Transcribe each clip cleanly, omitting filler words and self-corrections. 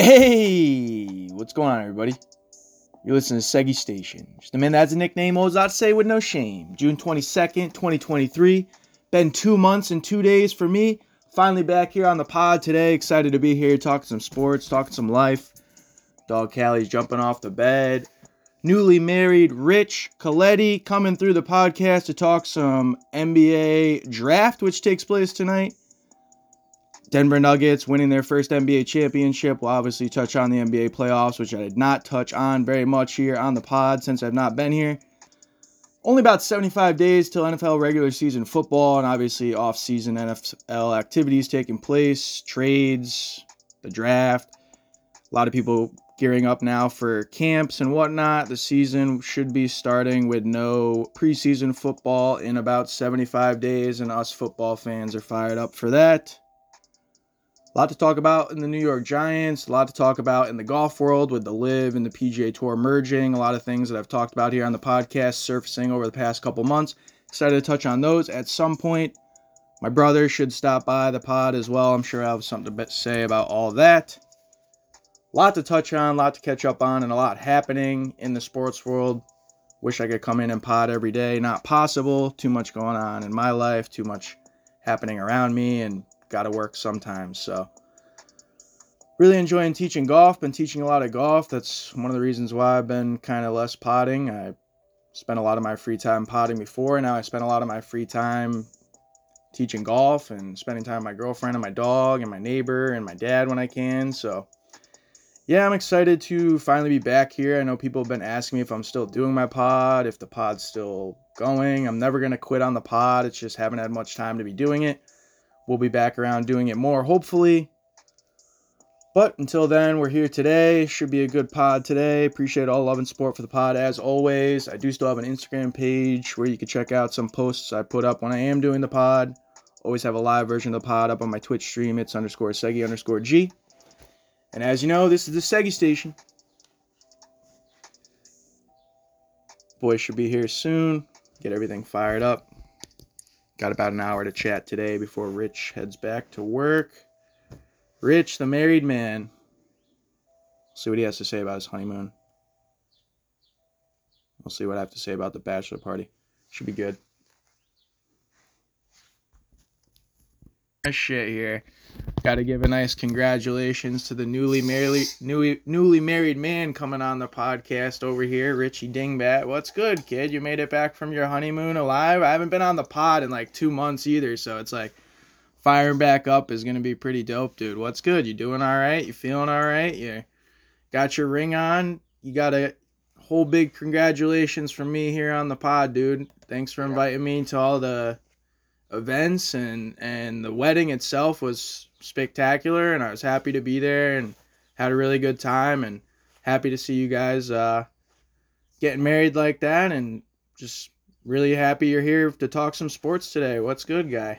Hey, what's going on, everybody? You're listening to Seggy Station. Just a man that has a nickname, always out to say with no shame. June 22nd, 2023. Been 2 months and 2 days for me. Finally back here on the pod today. Excited to be here, talking some sports, talking some life. Dog Callie's jumping off the bed. Newly married Rich Coletti coming through the podcast to talk some NBA draft, which takes place tonight. Denver Nuggets winning their first NBA championship. We'll obviously touch on the NBA playoffs, which I did not touch on very much here on the pod since I've not been here. Only about 75 days till NFL regular season football and obviously off-season NFL activities taking place, trades, the draft. A lot of people gearing up now for camps and whatnot. The season should be starting with no preseason football in about 75 days, and us football fans are fired up for that. A lot to talk about in the New York Giants, a lot to talk about in the golf world with the LIV and the PGA Tour merging, a lot of things that I've talked about here on the podcast surfacing over the past couple months. Excited to touch on those at some point. My brother should stop by the pod as well. I'm sure I'll have something to say about all of that. A lot to touch on, a lot to catch up on, and a lot happening in the sports world. Wish I could come in and pod every day. Not possible. Too much going on in my life, too much happening around me, and got to work sometimes. So really enjoying teaching golf. Been teaching a lot of golf. That's one of the reasons why I've been kind of less podding. I spent a lot of my free time podding before. Now I spend a lot of my free time teaching golf and spending time with my girlfriend and my dog and my neighbor and my dad when I can. So yeah, I'm excited to finally be back here. I know people have been asking me if I'm still doing my pod, if the pod's still going. I'm never going to quit on the pod. It's just haven't had much time to be doing it. We'll be back around doing it more, hopefully. But until then, we're here today. Should be a good pod today. Appreciate all love and support for the pod as always. I do still have an Instagram page where you can check out some posts I put up when I am doing the pod. Always have a live version of the pod up on my Twitch stream. It's _Seggy_G. And as you know, this is the Seggy Station. Boys should be here soon. Get everything fired up. Got about an hour to chat today before Rich heads back to work. Rich, the married man. See what he has to say about his honeymoon. We'll see what I have to say about the bachelor party. Should be good. Shit here. Got to give a nice congratulations to the newly married man coming on the podcast over here, Richie Dingbat. What's good, kid? You made it back from your honeymoon alive? I haven't been on the pod in like 2 months either, so it's like firing back up is going to be pretty dope, dude. What's good? You doing all right? You feeling all right? You got your ring on? You got a whole big congratulations from me here on the pod, dude. Thanks for inviting me to all the events, and the wedding itself was spectacular, and I was happy to be there and had a really good time, and happy to see you guys getting married like that, and just really happy you're here to talk some sports today. What's good, guy?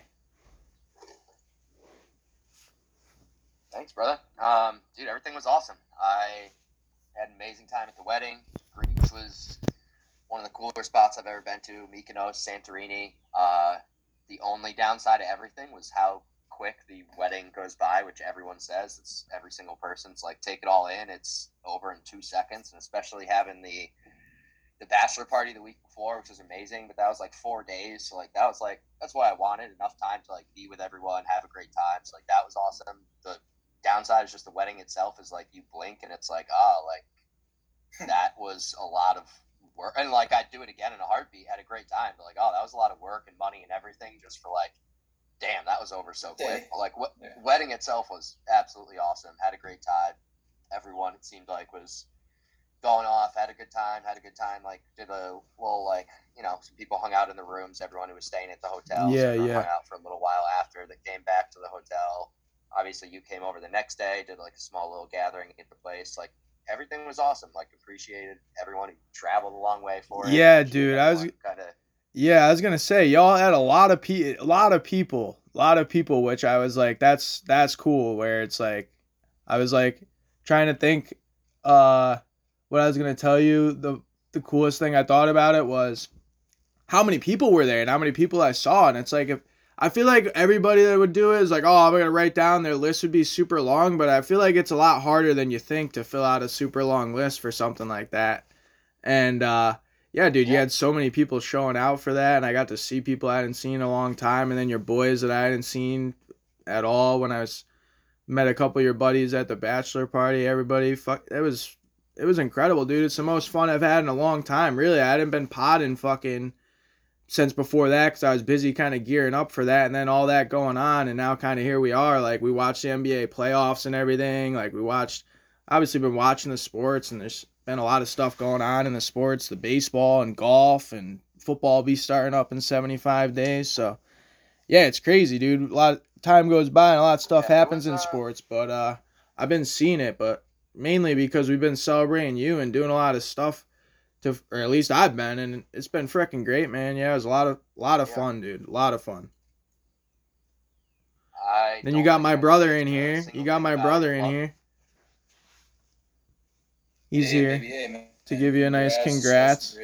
Thanks, brother. Dude, everything was awesome. I had an amazing time at the wedding. Greece was one of the cooler spots I've ever been to. Mykonos, Santorini. The only downside of everything was how quick the wedding goes by, which everyone says. It's every single person's like, take it all in. It's over in 2 seconds, and especially having the bachelor party the week before, which was amazing, but that was like 4 days. So like that's why I wanted enough time to like be with everyone, have a great time. So like that was awesome. The downside is just the wedding itself is like you blink and it's like, that was a lot of work, and like I'd do it again in a heartbeat. Had a great time, but like, that was a lot of work and money and everything just for like, damn, that was over so quick. Like wedding itself was absolutely awesome. Had a great time. Everyone, it seemed like, was going off. Had a good time. Like did a little like, some people hung out in the rooms. Everyone who was staying at the hotel, hung out for a little while after. They came back to the hotel. Obviously, you came over the next day. Did like a small little gathering at the place. Like, everything was awesome. Like, appreciated everyone who traveled a long way for it. Yeah, dude. I was gonna say, y'all had a lot of people, which I was like, that's cool. Where it's like, I was like trying to think, what I was gonna tell you. The coolest thing I thought about it was how many people were there and how many people I saw, and it's like, if I feel like everybody that would do it is like, oh, I'm gonna write down, their list would be super long, but I feel like it's a lot harder than you think to fill out a super long list for something like that. And yeah, dude, you had so many people showing out for that, and I got to see people I hadn't seen in a long time, and then your boys that I hadn't seen at all when I was met a couple of your buddies at the bachelor party. Everybody, it was incredible, dude. It's the most fun I've had in a long time. Really, I hadn't been potting fucking since before that because I was busy kind of gearing up for that, and then all that going on, and now kind of here we are. Like, we watched the NBA playoffs and everything. Like, obviously been watching the sports, and there's been a lot of stuff going on in the sports, the baseball and golf, and football will be starting up in 75 days. So yeah, it's crazy, dude. A lot of time goes by and a lot of stuff happens in sports, but I've been seeing it, but mainly because we've been celebrating you and doing a lot of stuff or at least I've been, and it's been freaking great, man. Yeah, it was a lot of fun, dude. A lot of fun. Then you got my brother in here. He's here to give you a nice congrats.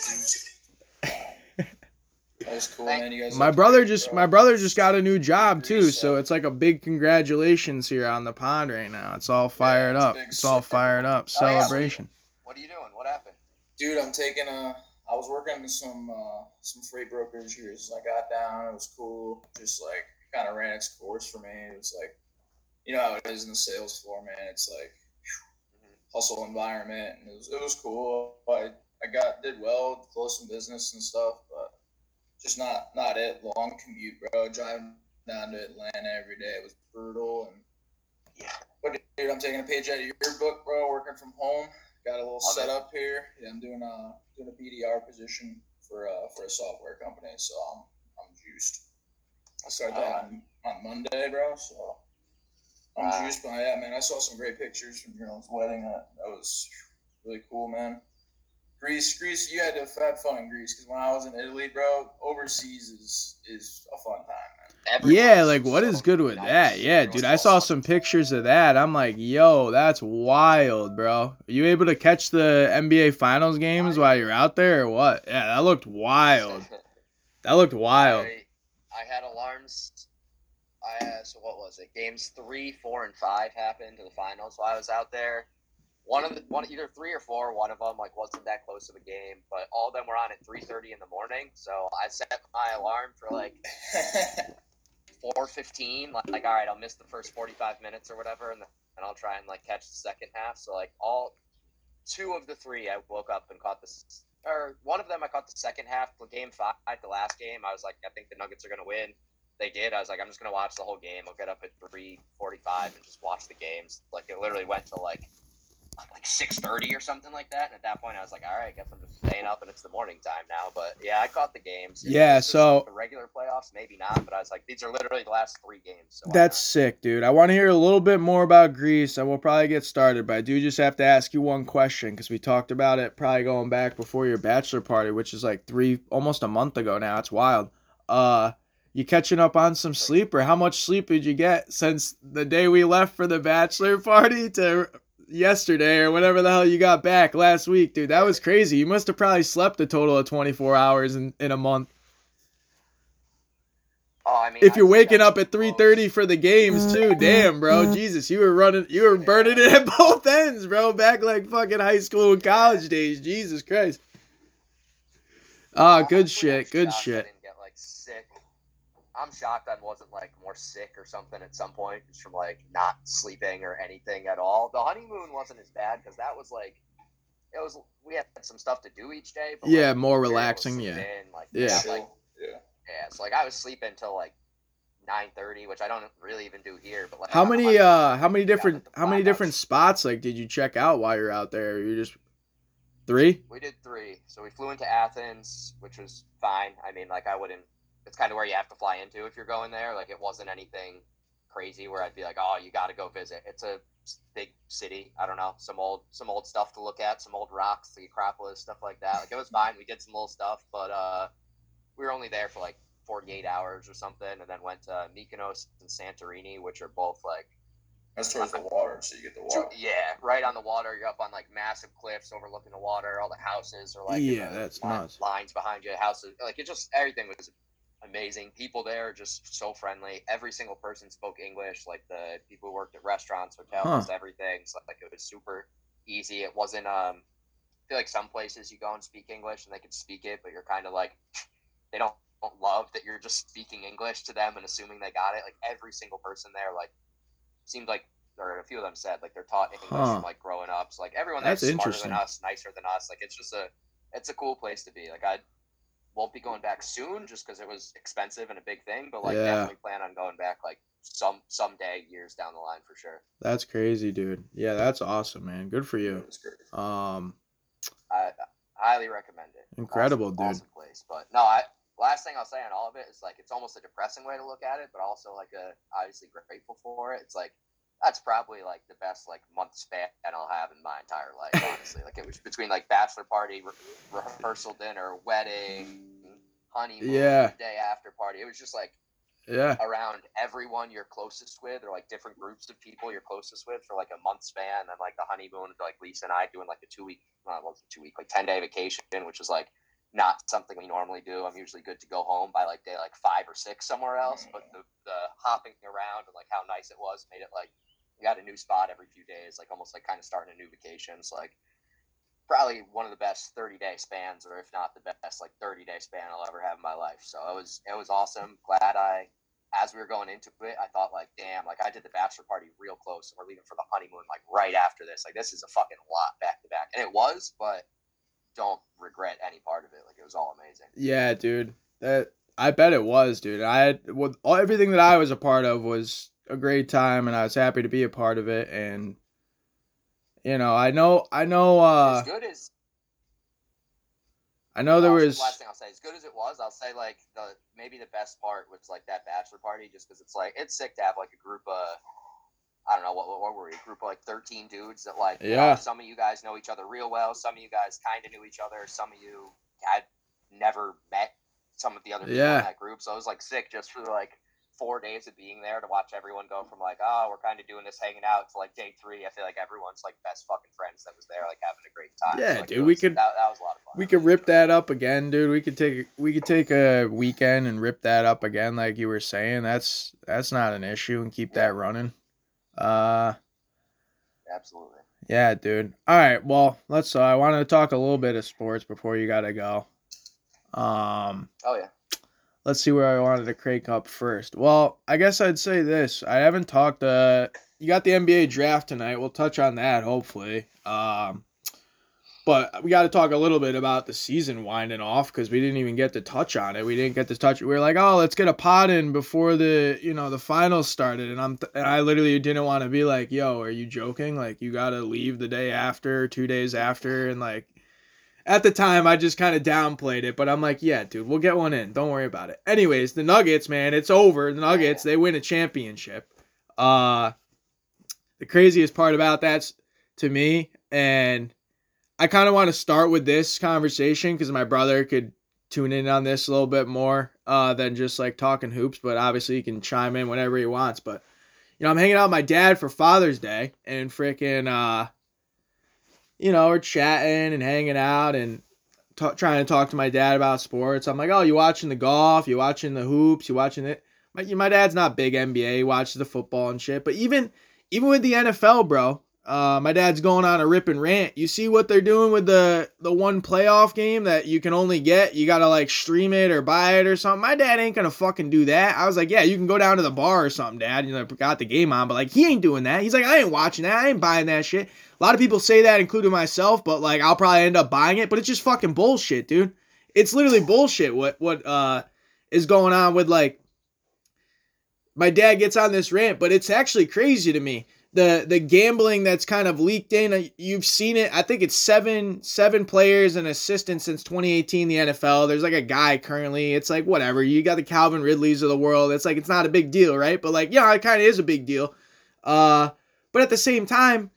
That was cool, man. You guys my brother just got a new job too, so it's like a big congratulations here on the pond right now. It's all fired up. It's all fired up. Celebration. What are you doing? What happened? Dude, I was working with some freight brokers here, so I got down. It was cool. Just like kind of ran its course for me. It was like, you know how it is in the sales floor, man. It's like hustle environment, and it was cool. I did well, closed some business and stuff, but just not it. Long commute, bro. Driving down to Atlanta every day, it was brutal. And yeah, but dude, I'm taking a page out of your book, bro. Working from home. Got a little setup here. Yeah, I'm doing a BDR position for a software company, so I'm juiced. I started that on Monday, bro. So I'm juiced by that, man. I saw some great pictures from your wedding. That was really cool, man. Greece, you had to have fun in Greece because when I was in Italy, bro, overseas is a fun time, man. Yeah, like what is good with that? Yeah, dude, I saw some pictures of that. I'm like, yo, that's wild, bro. Are you able to catch the NBA Finals games while you're out there or what? Yeah, that looked wild. I had alarms. So what was it? Games 3, 4, and 5 happened to the finals while I was out there. Either 3 or 4. One of them wasn't that close of a game, but all of them were on at 3:30 in the morning. So I set my alarm for 4:15. Like, all right, I'll miss the first 45 minutes or whatever, and I'll try and catch the second half. So all 2 of the 3, I woke up and caught one of them I caught the second half. Game 5, the last game, I was like, I think the Nuggets are gonna win. They did. I was like, I'm just gonna watch the whole game. I'll get up at 3:45 and just watch the games. It literally went to 6:30 or something like that. And at that point, I was like, all right, I guess I'm just staying up and it's the morning time now. But yeah, I caught the games. Yeah, so the regular playoffs, maybe not. But I was like, these are literally the last 3 games. So that's sick, dude. I want to hear a little bit more about Greece, and we'll probably get started. But I do just have to ask you one question because we talked about it probably going back before your bachelor party, which is almost a month ago now. It's wild. You catching up on some sleep, or how much sleep did you get since the day we left for the bachelor party to yesterday or whatever the hell you got back last week, dude? That was crazy. You must have probably slept a total of 24 hours in a month. Oh, I mean, if you're waking up at 3:30 for the games too, damn, bro, Jesus, you were burning it at both ends, bro. Back like fucking high school and college days. Jesus Christ. Good shit. I didn't get sick. I'm shocked I wasn't more sick or something at some point just from not sleeping or anything at all. The honeymoon wasn't as bad because that was we had some stuff to do each day. But more relaxing. Yeah. So I was sleeping until 9:30, which I don't really even do here. But how many different spots did you check out while you're out there? You just 3? We did 3. So we flew into Athens, which was fine. I mean, I wouldn't. It's kind of where you have to fly into if you're going there. It wasn't anything crazy where I'd be like, oh, you got to go visit. It's a big city. I don't know, some old stuff to look at, some old rocks, the Acropolis, stuff like that. It was fine. We did some little stuff, but we were only there for 48 hours or something, and then went to Mykonos and Santorini, which are both that's towards the water, so you get the water. Yeah, right on the water. You're up on massive cliffs overlooking the water. All the houses are that's nuts. Lines behind you, houses. It just everything was amazing. People there are just so friendly. Every single person spoke English. Like the people who worked at restaurants, hotels, everything. So like it was super easy. It wasn't. I feel like some places you go and speak English and they can speak it, but you're kind of like they don't love that you're just speaking English to them and assuming they got it. Like every single person there, like seemed like, or a few of them said like they're taught English from like growing up. So like everyone that's smarter than us, nicer than us. Like it's just it's a cool place to be. Like I won't be going back soon just because it was expensive and a big thing, but like definitely plan on going back like someday, years down the line for sure. That's crazy, dude. Yeah, that's awesome, man. Good for you. I highly recommend it. Incredible, dude. Awesome place. But no, last thing I'll say on all of it is like it's almost a depressing way to look at it, but also like obviously grateful for it. It's like that's probably like the best like month span I'll have in my entire life, honestly. Like it was between like bachelor party, rehearsal dinner, wedding, honeymoon, day after party. It was just like around everyone you're closest with, or like different groups of people you're closest with for like a month span. And like the honeymoon, like Lisa and I doing like a 2-week, like 10-day vacation, which is like not something we normally do. I'm usually good to go home by like day like 5 or 6 somewhere else. But the hopping around and like how nice it was made it like we got a new spot every few days, like almost like kind of starting a new vacation. So like probably one of the best 30-day spans, or if not the best like 30-day span I'll ever have in my life. So it was awesome. Glad as we were going into it, I thought like, damn, like I did the bachelor party real close and we're leaving for the honeymoon like right after this. Like this is a fucking lot back to back. And it was, but don't regret any part of it. Like it was all amazing. Yeah, dude. I bet it was, dude. Everything that I was a part of was a great time, and I was happy to be a part of it. And you know, I know. As good as I know there was. Last thing I'll say, as good as it was, I'll say like maybe the best part was like that bachelor party, just because it's like it's sick to have like a group of I don't know what were we, a group of like 13 dudes that like some of you guys know each other real well, some of you guys kind of knew each other, some of you had never met some of the other people in that group, so it was like sick just for like 4 days of being there to watch everyone go from like, oh, we're kind of doing this hanging out to like day 3. I feel like everyone's like best fucking friends that was there, like having a great time. Yeah, so, like, dude, that was a lot of fun. We could rip that up again, dude. We could take a weekend and rip that up again, like you were saying. That's not an issue, and keep that running. Absolutely. Yeah, dude. All right, well, I wanted to talk a little bit of sports before you gotta go. Oh yeah. Let's see where I wanted to crank up first. Well, I guess I'd say this. I haven't talked. You got the NBA draft tonight. We'll touch on that, hopefully. But we got to talk a little bit about the season winding off because we didn't even get to touch on it. We didn't get to touch it. We were like, oh, let's get a pod in before the finals started. And I literally didn't want to be like, yo, are you joking? Like, you got to leave the day after, 2 days after, and like. At the time, I just kind of downplayed it, but I'm like, yeah, dude, we'll get one in. Don't worry about it. Anyways, the Nuggets, man, it's over. The Nuggets, they win a championship. The craziest part about that to me, and I kind of want to start with this conversation because my brother could tune in on this a little bit more than just like talking hoops, but obviously he can chime in whenever he wants. But, I'm hanging out with my dad for Father's Day and freaking... we're chatting and hanging out and trying to talk to my dad about sports. I'm like, oh, you watching the golf? You watching the hoops? You watching it? My dad's not big NBA. He watches the football and shit. But even with the NFL, bro, my dad's going on a rip and rant. You see what they're doing with the one playoff game that you can only get? You got to like stream it or buy it or something. My dad ain't going to fucking do that. I was like, yeah, you can go down to the bar or something, Dad. Got the game on. But like, he ain't doing that. He's like, I ain't watching that. I ain't buying that shit. A lot of people say that, including myself, but like I'll probably end up buying it. But it's just fucking bullshit, dude. It's literally bullshit. What is going on with like my dad gets on this rant, but it's actually crazy to me. The gambling that's kind of leaked in. You've seen it. I think it's seven players and assistants since 2018 the NFL. There's like a guy currently. It's like whatever. You got the Calvin Ridleys of the world. It's like it's not a big deal, right? But like yeah, it kind of is a big deal. But at the same time.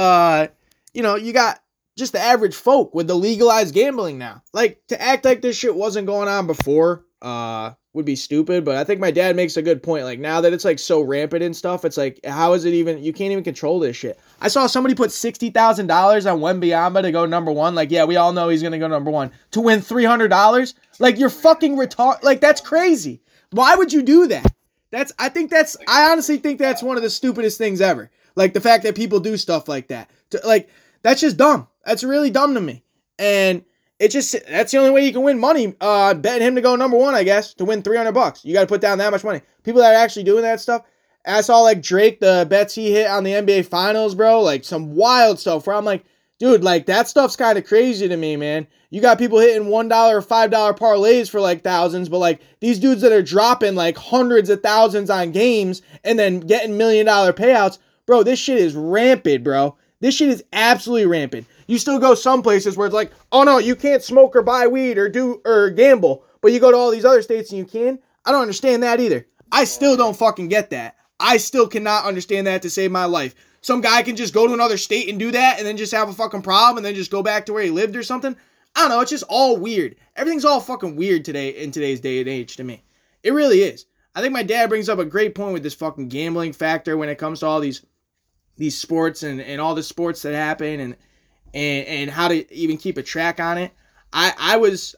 You got just the average folk with the legalized gambling now. Like, to act like this shit wasn't going on before, would be stupid. But I think my dad makes a good point. Like, now that it's like so rampant and stuff, it's like, how is it even? You can't even control this shit. I saw somebody put $60,000 on Wembanyama to go number one. Like, yeah, we all know he's gonna go number one to win $300. Like, you're fucking retarded. Like, that's crazy. Why would you do that? I honestly think that's one of the stupidest things ever. Like, the fact that people do stuff like that. Like, that's just dumb. That's really dumb to me. And that's the only way you can win money. Betting him to go number one, I guess, to win $300. You got to put down that much money. People that are actually doing that stuff. I saw like Drake, the bets he hit on the NBA Finals, bro. Like, some wild stuff where I'm like, dude, like, that stuff's kind of crazy to me, man. You got people hitting $1 or $5 parlays for like thousands, but like these dudes that are dropping like hundreds of thousands on games and then getting $1 million payouts, bro, this shit is rampant, bro. This shit is absolutely rampant. You still go some places where it's like, oh no, you can't smoke or buy weed or gamble, but you go to all these other states and you can. I don't understand that either. I still don't fucking get that. I still cannot understand that to save my life. Some guy can just go to another state and do that and then just have a fucking problem and then just go back to where he lived or something. I don't know. It's just all weird. Everything's all fucking weird today in today's day and age to me. It really is. I think my dad brings up a great point with this fucking gambling factor when it comes to all these sports and all the sports that happen and how to even keep a track on it. I've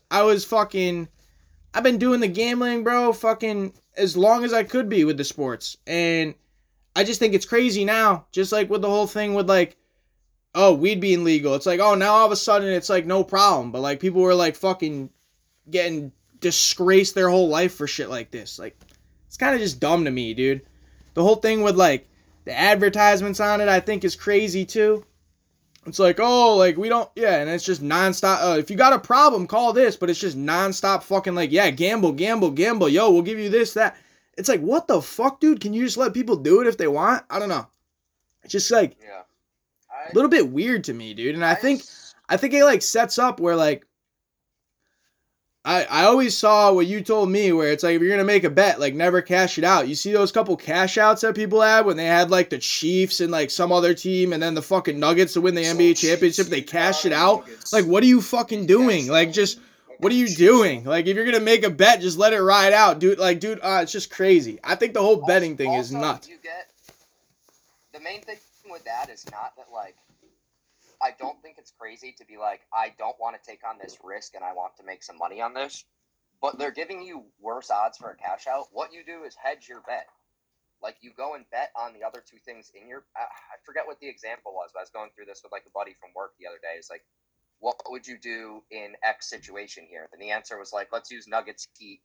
been doing the gambling, bro, fucking as long as I could be with the sports. And I just think it's crazy now, just like with the whole thing with like, oh, weed being legal. It's like, oh, now all of a sudden it's like no problem. But like people were like fucking getting disgraced their whole life for shit like this. Like, it's kind of just dumb to me, dude. The whole thing with like the advertisements on it, I think is crazy too. It's like, oh, like we don't, yeah, and it's just nonstop. If you got a problem, call this, but it's just nonstop fucking like, yeah, gamble. Yo, we'll give you this, that. It's like, what the fuck, dude? Can you just let people do it if they want? I don't know. It's just like, Yeah. a little bit weird to me, dude. And I think it like sets up where like I always saw what you told me where it's like if you're gonna make a bet, like never cash it out. You see those couple cash outs that people had when they had like the Chiefs and like some other team and then the fucking Nuggets to win the NBA championship, they cashed it out. Like, what are you fucking doing? Like, just what are you doing? Like, if you're gonna make a bet, just let it ride out, dude. Like, dude, it's just crazy. I think the whole betting thing is nuts. The main thing with that is not that like I don't think it's crazy to be like, I don't want to take on this risk and I want to make some money on this, but they're giving you worse odds for a cash out. What you do is hedge your bet. Like, you go and bet on the other two things in your, I forget what the example was, but I was going through this with like a buddy from work the other day. It's like, what would you do in X situation here? And the answer was like, let's use Nuggets Heat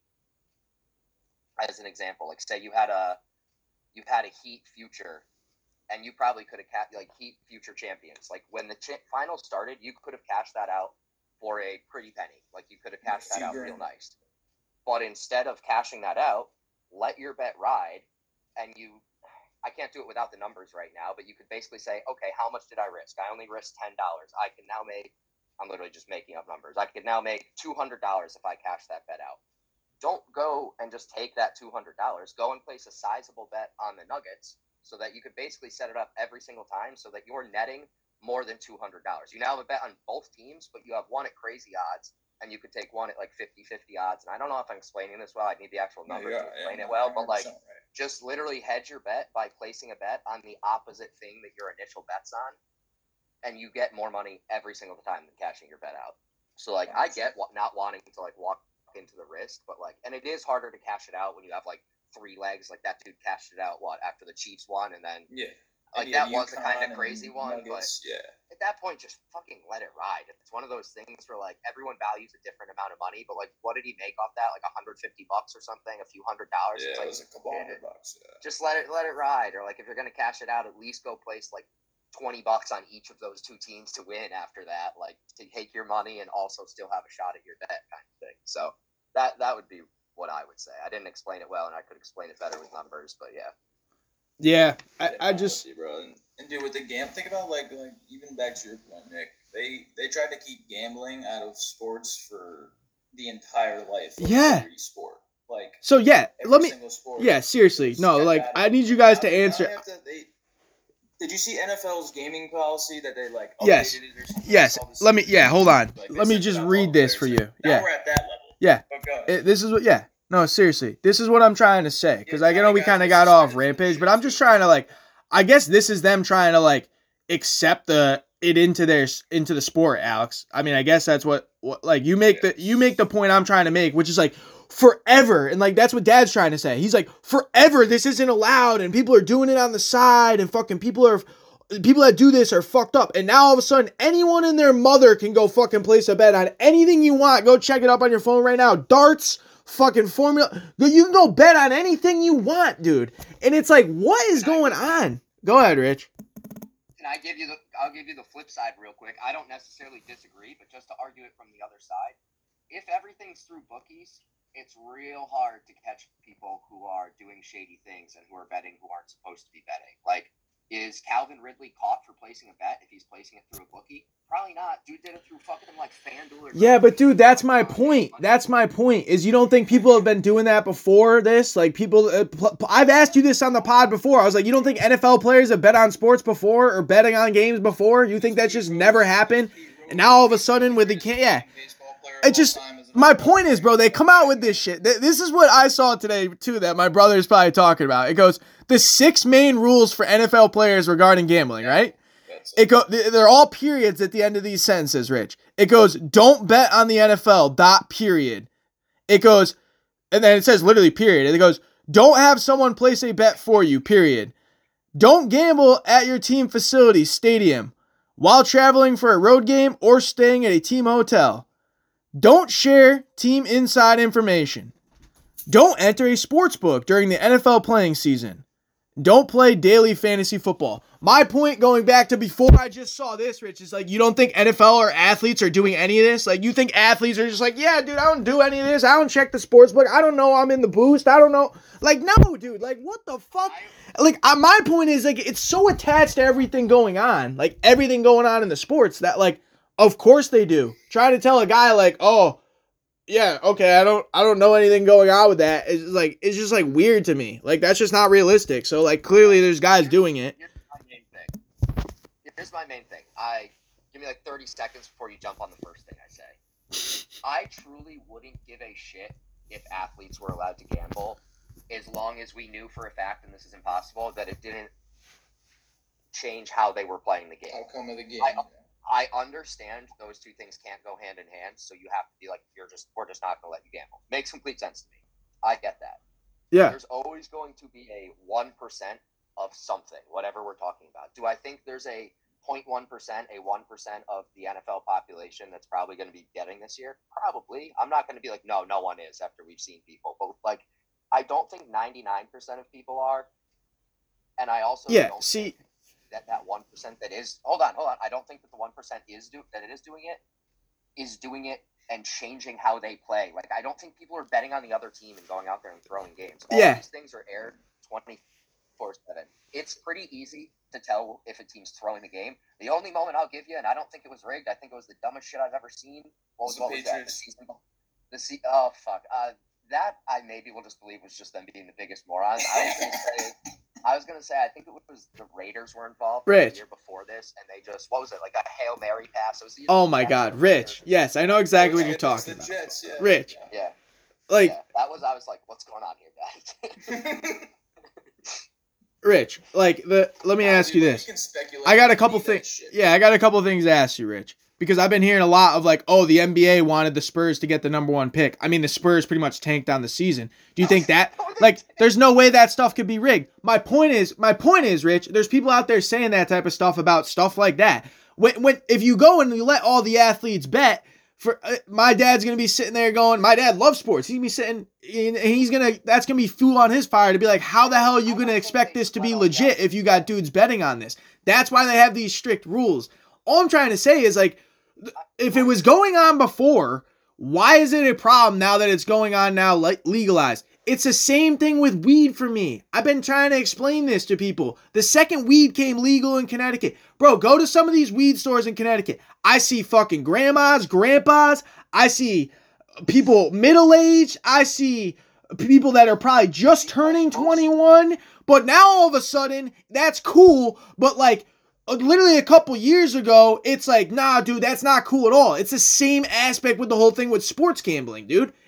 as an example. Like, say you had a Heat future, and you probably could have like Heat future champions. Like, when the finals started, you could have cashed that out for a pretty penny. Like, you could have cashed that out real nice. But instead of cashing that out, let your bet ride, and I can't do it without the numbers right now, but you could basically say, okay, how much did I risk? I only risked $10. I can now make, I'm literally just making up numbers, I could now make $200 if I cash that bet out. Don't go and just take that $200. Go and place a sizable bet on the Nuggets, so that you could basically set it up every single time so that you're netting more than $200. You now have a bet on both teams, but you have one at crazy odds, and you could take one at like 50-50 odds. And I don't know if I'm explaining this well. I need the actual numbers to explain it well, but like, just literally hedge your bet by placing a bet on the opposite thing that your initial bet's on, and you get more money every single time than cashing your bet out. So like, I get not wanting to like walk into the risk, but like, and it is harder to cash it out when you have like 3 legs. Like, that dude cashed it out after the Chiefs won, and then like that was a kind of crazy one. Nuggets, but at that point, just fucking let it ride. It's one of those things where like everyone values a different amount of money, but like, what did he make off that? Like $150 or something, a few $100. Yeah, like, it was a couple $100. Yeah. Just let it ride. Or like, if you're gonna cash it out, at least go place like $20 on each of those two teams to win after that, like to take your money and also still have a shot at your bet, kind of thing. So that would be what I would say. I didn't explain it well, and I could explain it better with numbers, but yeah. Yeah, I just, bro, and dude, with the think about like even back to your point, Nick. They tried to keep gambling out of sports for the entire life of every sport. Like, so yeah, let me. Sport, yeah, seriously, no, like I need you guys to answer. Did you see NFL's gaming policy that they like? Yes. It or something? Yes. Let me. Yeah. Hold on. Like, let me just read this for you. Now yeah. we're at that level. Yeah. But go ahead. This is what, yeah. No, seriously. This is what I'm trying to say. Because I know we kind of guys, got off this is Rampage, shit but I'm just trying to, like, I guess this is them trying to, like, accept it into the sport, Alex. I mean, I guess that's what like, you make the point I'm trying to make, which is, like, forever. And, like, that's what Dad's trying to say. He's like, forever, this isn't allowed, and people are doing it on the side, and fucking people that do this are fucked up. And now all of a sudden, anyone and their mother can go fucking place a bet on anything you want. Go check it up on your phone right now. Darts, fucking formula. You can go bet on anything you want, dude. And it's like, what is going on? Go ahead, Rich. I'll give you the flip side real quick. I don't necessarily disagree, but just to argue it from the other side, if everything's through bookies, it's real hard to catch people who are doing shady things and who are betting who aren't supposed to be betting. Like, is Calvin Ridley caught for placing a bet if he's placing it through a bookie? Probably not. Dude did it through fucking like FanDuel or Yeah, but dude, that's my point. That's my point. Is you don't think people have been doing that before this? Like, people, I've asked you this on the pod before. I was like, you don't think NFL players have bet on sports before or betting on games before? You think that just never happened? And now all of a sudden with the it just, my point is, bro, they come out with this shit. This is what I saw today too that my brother's probably talking about. It goes, the 6 main rules for NFL players regarding gambling, right? They're all periods at the end of these sentences, Rich. It goes, don't bet on the NFL, period. It goes, and then it says literally period. And it goes, don't have someone place a bet for you, period. Don't gamble at your team facility, stadium, while traveling for a road game or staying at a team hotel. Don't share team inside information. Don't enter a sports book during the NFL playing season. Don't play daily fantasy football. My point going back to before I just saw this, Rich, is like, you don't think NFL or athletes are doing any of this? Like, you think athletes are just like, yeah, dude, I don't do any of this. I don't check the sports book. I don't know I'm in the boost. I don't know. Like, no, dude. Like, what the fuck? Like, my point is, like, it's so attached to everything going on. Like, everything going on in the sports that, like, of course they do. Try to tell a guy, like, oh, yeah, okay, I don't know anything going on with that. It's just like weird to me. Like, that's just not realistic. So, like, clearly there's guys doing it. Here's my main thing. Give me like 30 seconds before you jump on the first thing I say. I truly wouldn't give a shit if athletes were allowed to gamble, as long as we knew for a fact, and this is impossible, that it didn't change how they were playing the game. Outcome of the game. I understand those two things can't go hand in hand, so you have to be like, we're just not going to let you gamble. Makes complete sense to me. I get that. Yeah. There's always going to be a 1% of something, whatever we're talking about. Do I think there's a 0.1%, a 1% of the NFL population that's probably going to be getting this year? Probably. I'm not going to be like, no one is after we've seen people. But, like, I don't think 99% of people are. And I also don't think that 1% that is, hold on. I don't think that the 1% is doing it and changing how they play. Like, I don't think people are betting on the other team and going out there and throwing games. All these things are aired 24/7. It's pretty easy to tell if a team's throwing the game. The only moment I'll give you, and I don't think it was rigged, I think it was the dumbest shit I've ever seen. What was that? That I maybe will just believe was just them being the biggest morons. I was gonna say I think it was the Raiders were involved the year before this, and they just, what was it, like a Hail Mary pass? It was oh my God, Rich. Yes, I know exactly what you're talking about. Jets, yeah. Rich. Yeah. Like, I was like, what's going on here, guys? Rich, like, let me ask you this. I got a couple things. Yeah, I got a couple things to ask you, Rich. Because I've been hearing a lot of, like, oh, the NBA wanted the Spurs to get the number 1 pick. I mean, the Spurs pretty much tanked on the season. Do you think that, like, there's no way that stuff could be rigged? My point is, Rich, there's people out there saying that type of stuff about stuff like that. If you go and you let all the athletes bet, my dad's going to be sitting there going, my dad loves sports. He's going to be sitting, and that's going to be fuel on his fire to be like, how the hell are you going to expect this to be legit if you got dudes betting on this? That's why they have these strict rules. All I'm trying to say is, like, if it was going on before, why is it a problem now that it's going on now, like, legalized? It's the same thing with weed for me. I've been trying to explain this to people. The second weed came legal in Connecticut, bro, go to some of these weed stores in Connecticut. I see fucking grandmas, grandpas. I see people middle-aged. I see people that are probably just turning 21. But now all of a sudden, that's cool. But, like, literally a couple years ago, it's like, nah, dude, that's not cool at all. It's the same aspect with the whole thing with sports gambling, dude.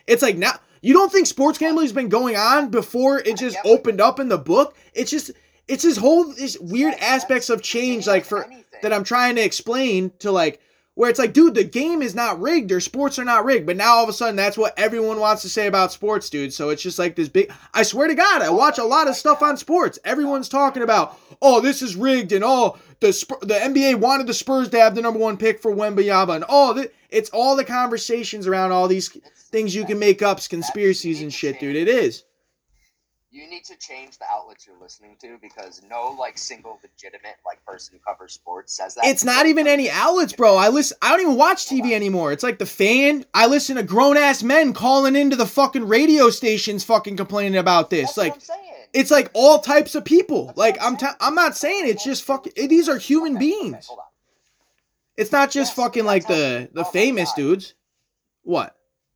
It's like now, you don't think sports gambling has been going on before it just opened up in the book? It's just this weird aspects of change, like that I'm trying to explain to like, where it's like, dude, the game is not rigged or sports are not rigged. But now all of a sudden that's what everyone wants to say about sports, dude. So it's just like this big, I swear to God, I watch a lot of stuff on sports. Everyone's talking about, oh, this is rigged, and oh, the NBA wanted the Spurs to have the number 1 pick for Wembanyama, and it's all the conversations around all these things you can make up, conspiracies and shit, dude. It is. You need to change the outlets you're listening to, because no like single legitimate like person who covers sports says that. It's not even any outlets, bro. I don't even watch TV anymore. It's like The Fan. I listen to grown ass men calling into the fucking radio stations fucking complaining about this. That's like what I'm saying. It's like all types of people. Like I'm not saying it's just fucking, these are human beings. Hold on. It's not just fucking like the famous dudes. What?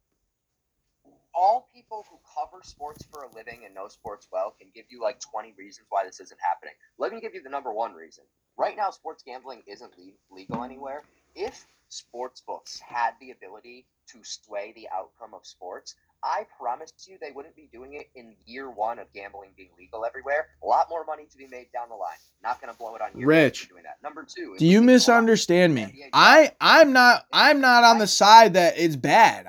All people who cover sports for a living and know sports well can give you like 20 reasons why this isn't happening. Let me give you the number 1 reason. Right now, sports gambling isn't legal anywhere. If sports books had the ability to sway the outcome of sports, I promise you they wouldn't be doing it in year 1 of gambling being legal everywhere. A lot more money to be made down the line. Not going to blow it on year Rich, doing that. Number 2. Do you misunderstand me? I'm not on the side that it's bad.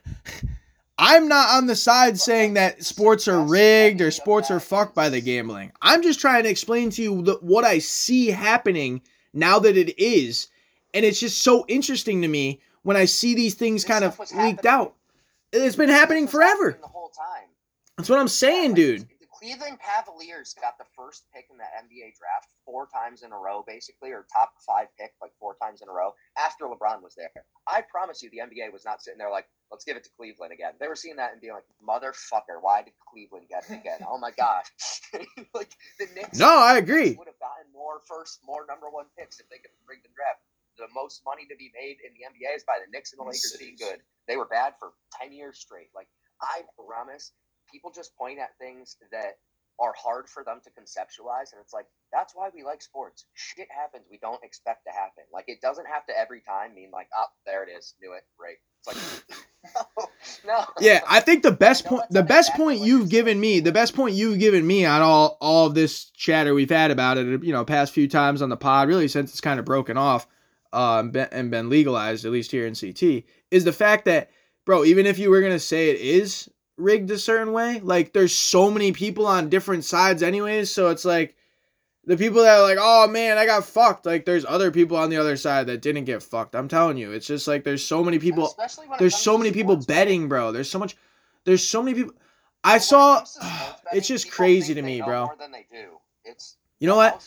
I'm not on the side saying that sports are rigged or sports are fucked by the gambling. I'm just trying to explain to you what I see happening now that it is. And it's just so interesting to me when I see these things kind of leaked out. It's been happening forever. The whole time. That's what I'm saying, dude. The Cleveland Cavaliers got the first pick in that NBA draft 4 times in a row, basically, or top 5 pick like 4 times in a row after LeBron was there. I promise you, the NBA was not sitting there like, let's give it to Cleveland again. They were seeing that and being like, motherfucker, why did Cleveland get it again? Oh my gosh. Like the Knicks. No, I agree. Would have gotten more number 1 picks if they could rig the draft. The most money to be made in the NBA is by the Knicks and the Lakers being good. They were bad for 10 years straight. Like, I promise, people just point at things that are hard for them to conceptualize, and it's like, that's why we like sports. Shit happens we don't expect to happen. Like, it doesn't have to every time mean like, oh, there it is, knew it, great. It's like, no. Yeah, I think the best point you've given me on all of this chatter we've had about it, past few times on the pod, really since it's kind of broken off, and been legalized, at least here in CT, is the fact that, bro, even if you were going to say it is rigged a certain way, like, there's so many people on different sides anyways, so it's like, the people that are like, oh man, I got fucked, like, there's other people on the other side that didn't get fucked. I'm telling you, it's just like, there's so many people, betting, bro, there's so many people, it's just crazy to me, bro. You know what?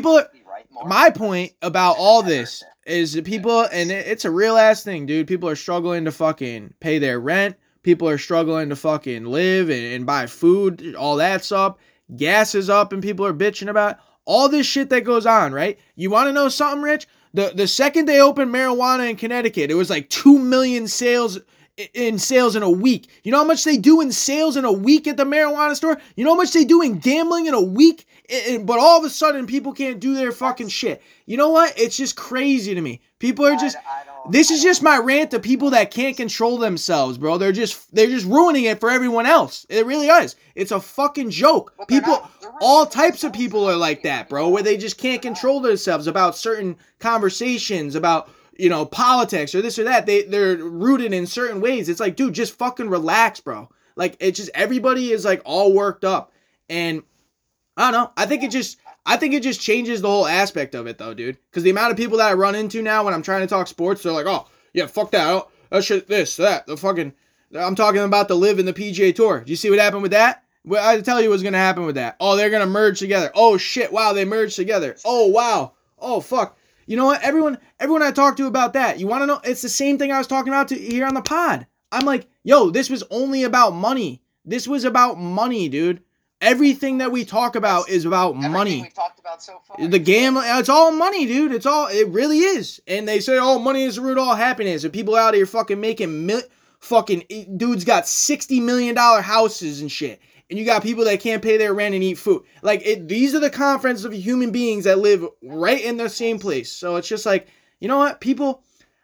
My point about all this is that people, and it's a real ass thing, dude. People are struggling to fucking pay their rent. People are struggling to fucking live and buy food. All that's up. Gas is up and people are bitching about it. All this shit that goes on, right? You want to know something, Rich? The second they opened marijuana in Connecticut, it was like 2 million sales in a week. You know how much they do in sales in a week at the marijuana store? You know how much they do in gambling in a week? But all of a sudden, people can't do their fucking shit. You know what? It's just crazy to me. People are just... This is just my rant to people that can't control themselves, bro. They're just ruining it for everyone else. It really is. It's a fucking joke. People, all types of people are like that, bro, where they just can't control themselves about certain conversations, about, politics or this or that. They're rooted in certain ways. It's like, dude, just fucking relax, bro. Like, it's just, everybody is like all worked up. And I don't know. I think it just changes the whole aspect of it, though, dude. Because the amount of people that I run into now when I'm trying to talk sports, they're like, oh, yeah, fuck that. That shit, this, that. I'm talking about the LIV and the PGA Tour. Did you see what happened with that? Well, I tell you what's going to happen with that. Oh, they're going to merge together. Oh, shit. Wow, they merged together. Oh, wow. Oh, fuck. You know what? Everyone I talk to about that, you want to know? It's the same thing I was talking about here on the pod. I'm like, yo, this was only about money. This was about money, dude. Everything that we talk about is about money. We've talked about so far. The gambling, it's all money, dude. It really is. And they say, oh, money is the root of all happiness. And people out here fucking making dudes got $60 million houses and shit. And you got people that can't pay their rent and eat food. Like, these are the conferences of human beings that live right in the same place. So it's just like, you know what, people,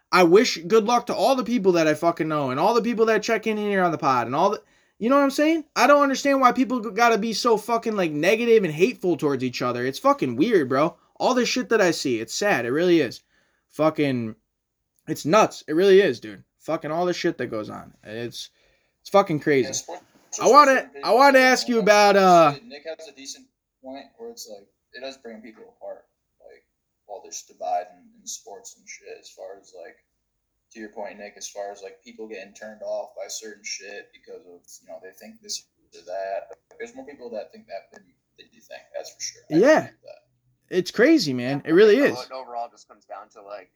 I wish good luck to all the people that I fucking know and all the people that check in here on the pod and all the, you know what I'm saying? I don't understand why people gotta be so fucking like negative and hateful towards each other. It's fucking weird, bro. All this shit that I see, it's sad. It really is. Fucking, it's nuts. It really is, dude. Fucking all the shit that goes on. It's fucking crazy. I want to ask you about Nick has a decent point where it's like it does bring people apart, like all this divide in sports and shit. As far as like, to your point, Nick, as far as like people getting turned off by certain shit because of, you know, they think this or that. There's more people that think that than you think. That's for sure. Yeah, it's crazy, man. It really is. It overall just comes down to like,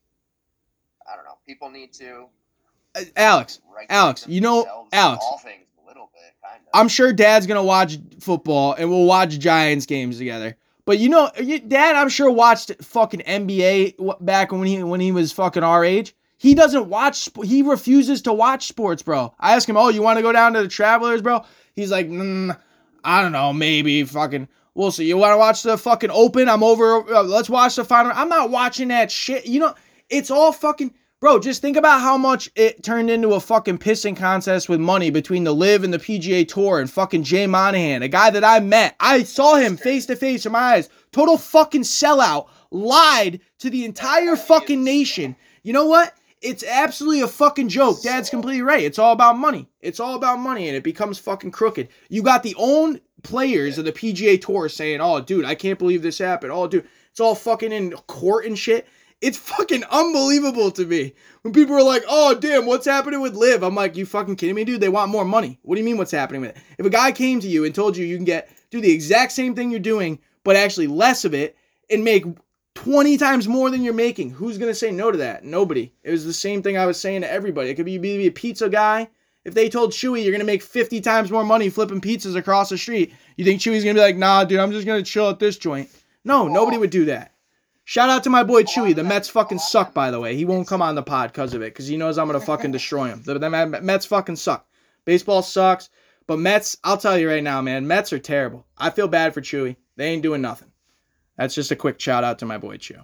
I don't know. People need to. Alex, you know, Alex. All things a little bit, kind of. I'm sure Dad's gonna watch football and we'll watch Giants games together. But you know, Dad, I'm sure watched fucking NBA back when he was fucking our age. He doesn't watch. He refuses to watch sports, bro. I ask him, "Oh, you want to go down to the Travelers, bro?" He's like, "I don't know, maybe fucking. We'll see. You want to watch the fucking Open? I'm over. Let's watch the final." I'm not watching that shit. You know, it's all fucking. Bro, just think about how much it turned into a fucking pissing contest with money between the LIV and the PGA Tour and fucking Jay Monahan, a guy that I met. I saw him face to face in my eyes. Total fucking sellout. Lied to the entire fucking nation. You know what? It's absolutely a fucking joke. Dad's completely right. It's all about money. It's all about money, and it becomes fucking crooked. You got the own players of the PGA Tour saying, "Oh, dude, I can't believe this happened. Oh, dude, it's all fucking in court and shit." It's fucking unbelievable to me. When people are like, "Oh, damn, what's happening with LIV?" I'm like, you fucking kidding me, dude? They want more money. What do you mean what's happening with it? If a guy came to you and told you you can do the exact same thing you're doing, but actually less of it, and make 20 times more than you're making, who's going to say no to that? Nobody. It was the same thing I was saying to everybody. It could be a pizza guy. If they told Chewy you're going to make 50 times more money flipping pizzas across the street, you think Chewy's going to be like, "Nah, dude, I'm just going to chill at this joint"? No, nobody would do that. Shout out to my boy Chewy. The Mets fucking suck, by the way. He won't come on the pod because of it, because he knows I'm going to fucking destroy him. The Mets fucking suck. Baseball sucks. But Mets, I'll tell you right now, man, Mets are terrible. I feel bad for Chewy. They ain't doing nothing. That's just a quick shout out to my boy Chew.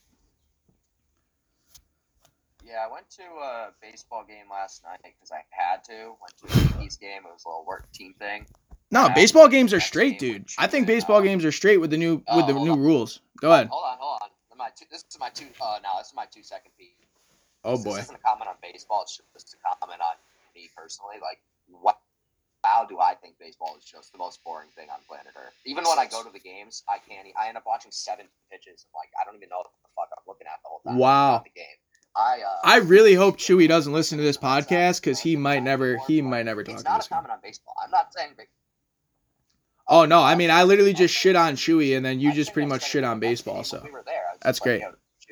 Yeah, I went to a baseball game last night because I had to. Went to a Yankees game. It was a little work team thing. No, baseball games are straight, dude. I think baseball games are straight with the new rules. Go ahead. Hold on. This is my 2 second piece. Oh boy. This isn't a comment on baseball. It's just a comment on me personally. Like, how do I think baseball is just the most boring thing on planet Earth? Even when I go to the games, I end up watching 7 pitches. And like, I don't even know what the fuck I'm looking at the whole time. Wow. The game. I really hope Chewy doesn't listen to this podcast because he might never talk to this. It's not a comment on baseball. I'm not saying. Oh no, I mean I literally just shit on Chewy and then you just pretty much shit on baseball. So that's great.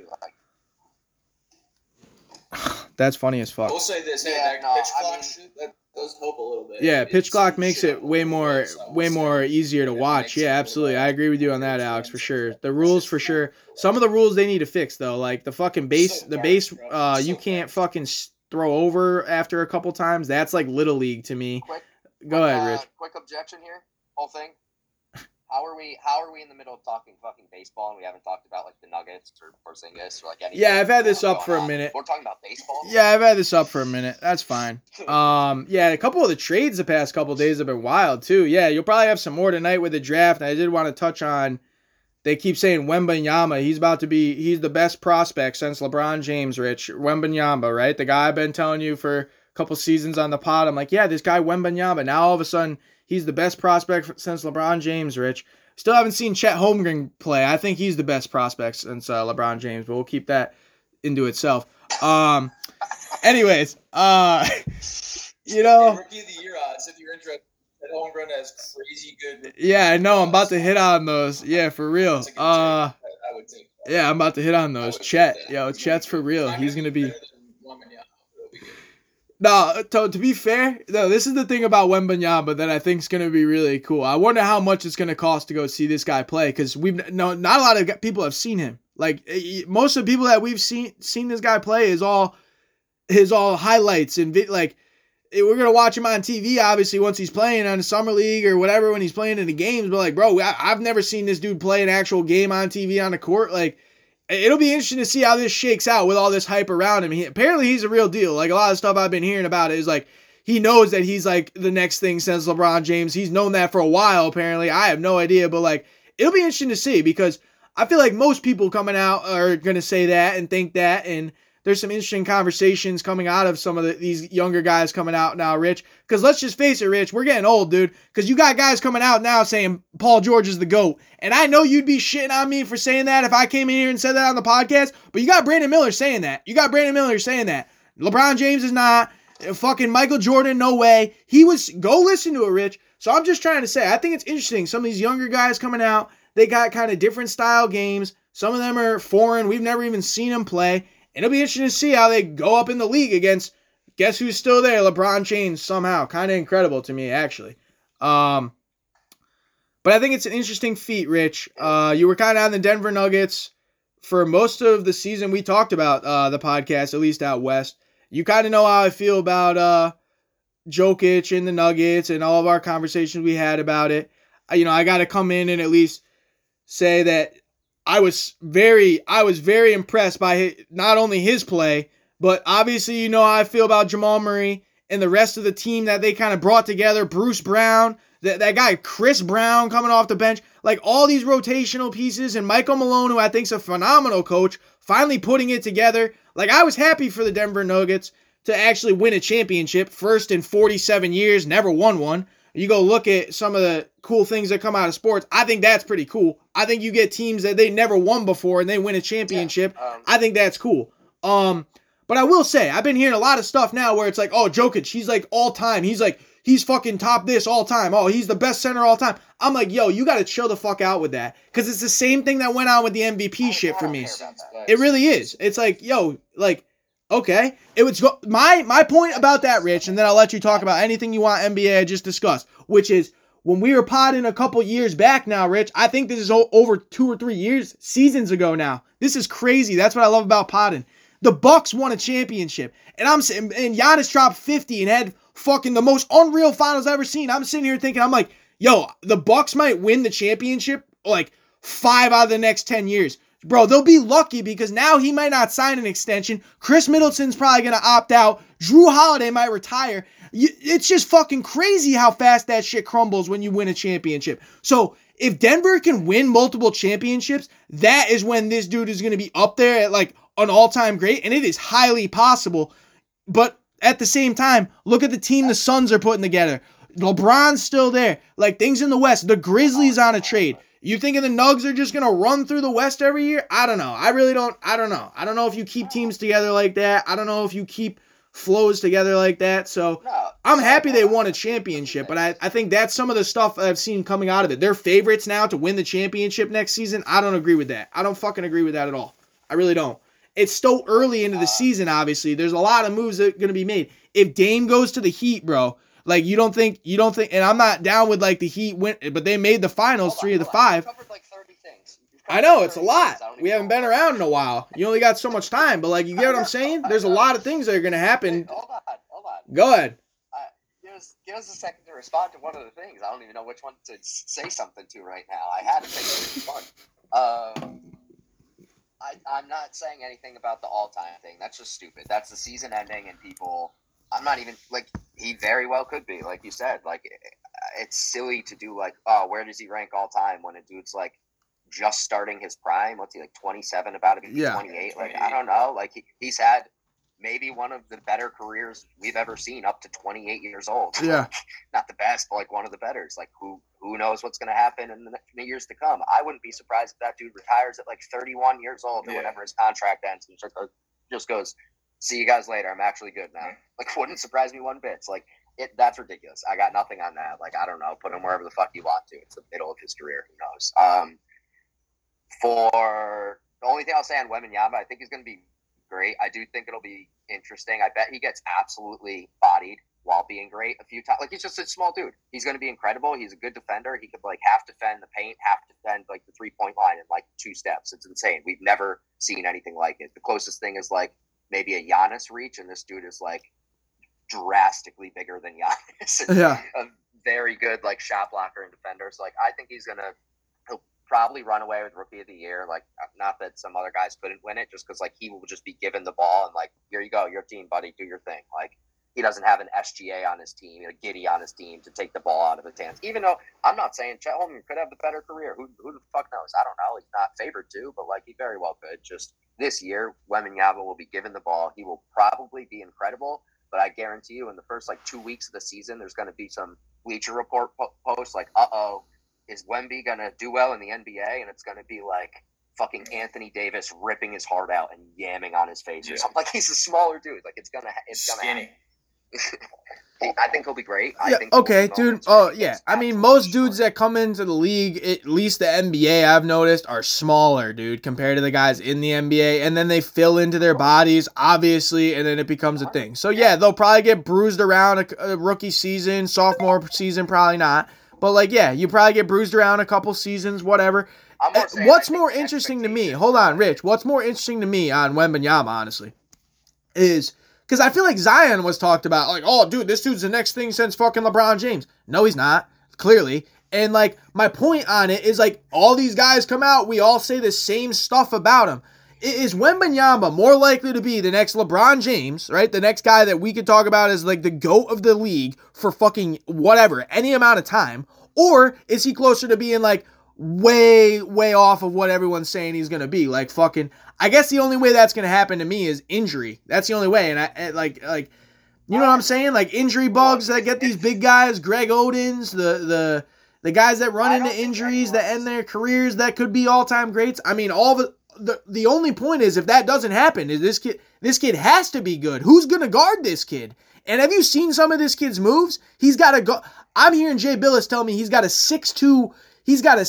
That's funny as fuck. We'll say this. Hey, pitch clock that does help a little bit. Yeah, pitch clock makes it way more easier to watch. Yeah, absolutely. I agree with you on that, Alex, for sure. The rules, for sure. Some of the rules they need to fix though, like the fucking base, you can't fucking throw over after a couple times. That's like Little League to me. Go ahead, Rich. Quick objection here. Whole thing. How are we in the middle of talking fucking baseball and we haven't talked about like the Nuggets or Porzingis or like anything? Yeah, I've had this up for a minute. We're talking about baseball. Yeah, I've had this up for a minute. That's fine. Yeah, a couple of the trades the past couple of days have been wild too. Yeah, you'll probably have some more tonight with the draft. And I did want to touch on. They keep saying Wembanyama. He's the best prospect since LeBron James. Rich Wembanyama, right? The guy I've been telling you for a couple seasons on the pod. I'm like, yeah, this guy Wembanyama. Now all of a sudden. He's the best prospect since LeBron James, Rich. Still haven't seen Chet Holmgren play. I think he's the best prospect since LeBron James, but we'll keep that into itself. Anyways, you know. Rookie of the year odds, if you're interested. Chet Holmgren has crazy good. Yeah, I know. I'm about to hit on those. Yeah, for real. I would take that. Yeah, I'm about to hit on those. Chet, Chet's for real. He's gonna be. No, to be fair, though, this is the thing about Wembanyama that I think is going to be really cool. I wonder how much it's going to cost to go see this guy play because not a lot of people have seen him. Like most of the people that we've seen this guy play is all highlights and like we're going to watch him on TV obviously once he's playing on the summer league or whatever when he's playing in the games. But like, bro, I've never seen this dude play an actual game on TV on the court. Like it'll be interesting to see how this shakes out with all this hype around him. Apparently he's a real deal. Like, a lot of stuff I've been hearing about it is like, he knows that he's like the next thing since LeBron James. He's known that for a while, apparently. I have no idea, but like, it'll be interesting to see, because I feel like most people coming out are going to say that and think that, and there's some interesting conversations coming out of some of these younger guys coming out now, Rich. Because let's just face it, Rich, we're getting old, dude. Because you got guys coming out now saying Paul George is the GOAT. And I know you'd be shitting on me for saying that if I came in here and said that on the podcast, but you got Brandon Miller saying that. LeBron James is not. Fucking Michael Jordan, no way. Go listen to it, Rich. So I'm just trying to say, I think it's interesting. Some of these younger guys coming out, they got kind of different style games. Some of them are foreign. We've never even seen them play. And it'll be interesting to see how they go up in the league against, guess who's still there? LeBron James somehow. Kind of incredible to me, actually. But I think it's an interesting feat, Rich. You were kind of on the Denver Nuggets for most of the season. We talked about the podcast, at least out west. You kind of know how I feel about Jokic and the Nuggets and all of our conversations we had about it. I got to come in and at least say that I was very impressed by not only his play, but obviously how I feel about Jamal Murray and the rest of the team that they kind of brought together. Bruce Brown, that guy Chris Brown coming off the bench, like all these rotational pieces, and Michael Malone, who I think is a phenomenal coach, finally putting it together. Like, I was happy for the Denver Nuggets to actually win a championship, first in 47 years, never won one. You go look at some of the cool things that come out of sports. I think that's pretty cool. I think you get teams that they never won before and they win a championship. I think that's cool. But I will say, I've been hearing a lot of stuff now where it's like, oh, Jokic, he's like all time. He's fucking top this all time. Oh, he's the best center all time. I'm like, yo, you got to chill the fuck out with that. Because it's the same thing that went on with the MVP shit for me. It really is. It's like, yo, like, okay. It was my point about that, Rich, and then I'll let you talk about anything you want NBA I just discussed, which is when we were potting a couple years back now, Rich, I think this is over 2 or 3 seasons ago now. This is crazy. That's what I love about potting. The Bucks won a championship, and Giannis dropped 50 and had fucking the most unreal finals I've ever seen. I'm sitting here thinking, I'm like, yo, the Bucks might win the championship like 5 out of the next 10 years. Bro, they'll be lucky because now he might not sign an extension. Chris Middleton's probably going to opt out. Drew Holiday might retire. It's just fucking crazy how fast that shit crumbles when you win a championship. So if Denver can win multiple championships, that is when this dude is going to be up there at like an all-time great, and it is highly possible. But at the same time, look at the team the Suns are putting together. LeBron's still there. Like, things in the West. The Grizzlies on a trade. You thinking the Nugs are just going to run through the West every year? I don't know. I don't know. I don't know if you keep teams together like that. I don't know if you keep flows together like that. So I'm happy they won a championship, but I think that's some of the stuff I've seen coming out of it. They're favorites now to win the championship next season. I don't agree with that. I don't fucking agree with that at all. I really don't. It's still early into the season, obviously. There's a lot of moves that are going to be made. If Dame goes to the Heat, bro, like, you don't think, and I'm not down with, like, the Heat win, but they made the finals 3 of the 5. You covered like 30 things. I know, it's a lot. We haven't been around in a while. You only got so much time, but, like, you get what I'm saying? There's a lot of things that are going to happen. Hold on. Go ahead. Give us a second to respond to one of the things. I don't even know which one to say something to right now. I had to say something fun. I'm not saying anything about the all-time thing. That's just stupid. That's the season ending, and people... I'm not even, like, he very well could be, like you said. Like, it's silly to do, like, oh, where does he rank all time when a dude's, like, just starting his prime? What's he, like, 27, about to be 28? Like, I don't know. Like, he's had maybe one of the better careers we've ever seen up to 28 years old. Yeah. Like, not the best, but, like, one of the better. It's like, who knows what's going to happen in the years to come? I wouldn't be surprised if that dude retires at, like, 31 years old or whenever his contract ends and just goes, see you guys later. I'm actually good now. Like, wouldn't surprise me one bit. It's like, that's ridiculous. I got nothing on that. Like, I don't know. Put him wherever the fuck you want to. It's the middle of his career. Who knows? For the only thing I'll say on Wembanyama, I think he's going to be great. I do think it'll be interesting. I bet he gets absolutely bodied while being great a few times. Like, he's just a small dude. He's going to be incredible. He's a good defender. He could, like, half defend the paint, half defend, like, the 3-point line in, like, 2 steps. It's insane. We've never seen anything like it. The closest thing is, like, maybe a Giannis reach, and this dude is, like, drastically bigger than Giannis. Yeah. A very good, like, shot blocker and defender. So, like, I think he'll probably run away with Rookie of the Year. Like, not that some other guys couldn't win it, just because like he will just be given the ball and like, here you go, your team, buddy, do your thing. Like, he doesn't have an SGA on his team, a Giddy on his team to take the ball out of his hands. Even though I'm not saying Chet Holmgren could have the better career. Who the fuck knows? I don't know. He's not favored to, but like he very well could. Just this year, Wembanyama will be given the ball. He will probably be incredible, but I guarantee you in the first like 2 weeks of the season, there's going to be some Bleacher Report posts like, is Wemby going to do well in the NBA? And it's going to be like fucking Anthony Davis ripping his heart out and yamming on his face or something. Like, he's a smaller dude. Like, it's gonna happen. I think he'll be great. Okay, dude. Oh, yeah. I mean, most dudes that come into the league, at least the NBA, I've noticed, are smaller, dude, compared to the guys in the NBA. And then they fill into their bodies, obviously, and then it becomes a thing. So, yeah, they'll probably get bruised around a rookie season, sophomore season, probably not. But, like, yeah, you probably get bruised around a couple seasons, whatever. What's more interesting to me, hold on, Rich, what's more interesting to me on Wembanyama, honestly, is... Because I feel like Zion was talked about, like, oh, dude, this dude's the next thing since fucking LeBron James. No, he's not, clearly. And, like, my point on it is, like, all these guys come out, we all say the same stuff about him. Is Wembanyama more likely to be the next LeBron James, right? The next guy that we could talk about as, like, the GOAT of the league for fucking whatever, any amount of time? Or is he closer to being, like, way, way off of what everyone's saying he's going to be? Like, fucking... I guess the only way that's going to happen to me is injury. That's the only way. And I like, you know what I'm saying? Like injury bugs that get these big guys, Greg Odens, the guys that run into injuries that end their careers that could be all-time greats. I mean, the only point is if that doesn't happen, is this kid has to be good. Who's going to guard this kid? And have you seen some of this kid's moves? He's got to go. I'm hearing Jay Billis tell me he's got a 6'2", he's got a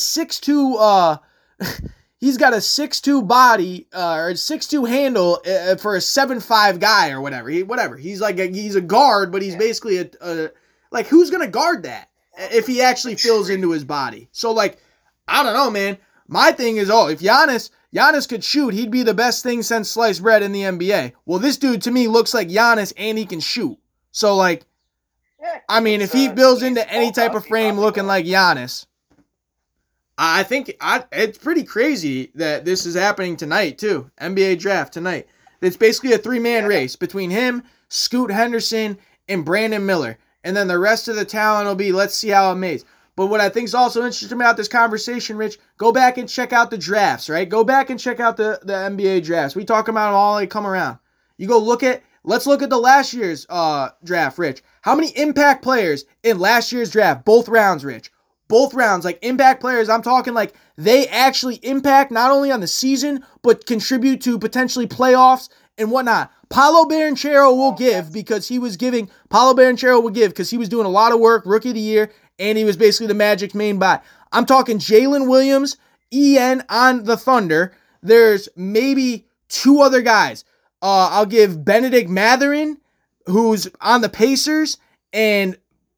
6'2" body or 6'2" handle for a 7'5" guy or whatever. He's like he's a guard, but he's basically a like who's gonna guard that if he actually fills into his body? So like I don't know, man. My thing is, if Giannis could shoot, he'd be the best thing since sliced bread in the NBA. Well, this dude to me looks like Giannis and he can shoot. So like, I mean, if he builds into any type of frame looking like Giannis. I think it's pretty crazy that this is happening tonight, too. NBA draft tonight. It's basically a three-man race between him, Scoot Henderson, and Brandon Miller. And then the rest of the talent will be, let's see how it makes. But what I think is also interesting about this conversation, Rich, go back and check out the drafts, right? Go back and check out the NBA drafts. We talk about them all, they come around. You go let's look at the last year's draft, Rich. How many impact players in last year's draft? Both rounds, Rich. Both rounds, like impact players, I'm talking like they actually impact not only on the season, but contribute to potentially playoffs and whatnot. Paolo Banchero will give because he was doing a lot of work, rookie of the year, and he was basically the Magic's main buy. I'm talking Jalen Williams, EN on the Thunder. There's maybe two other guys. I'll give Benedict Mathurin, who's on the Pacers, and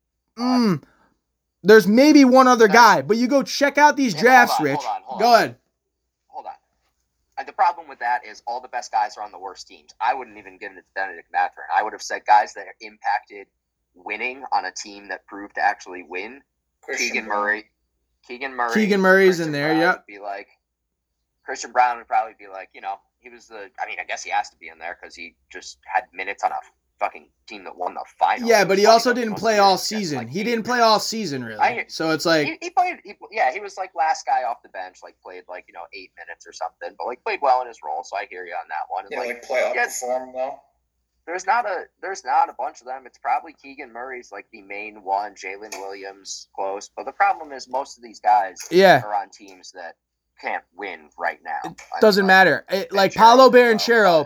there's maybe one other guy, but you go check out these drafts, Rich. Go ahead. Hold on. And the problem with that is all the best guys are on the worst teams. I wouldn't even give it to Benedict Mathurin. I would have said guys that impacted winning on a team that proved to actually win. Keegan Murray. Keegan Murray's in there, yep. Be like, Christian Brown would probably be like, he was I guess he has to be in there because he just had minutes on a fucking team that won the final. Yeah, but he also didn't play all season. Like he didn't play all season, really. So it's like... He played... he was like last guy off the bench, like played 8 minutes or something, but like played well in his role, so I hear you on that one. Yeah, like playoff form, though. There's not a bunch of them. It's probably Keegan Murray's like the main one, Jalen Williams close, but the problem is most of these guys are on teams that can't win right now. It doesn't matter. Like Paolo Banchero,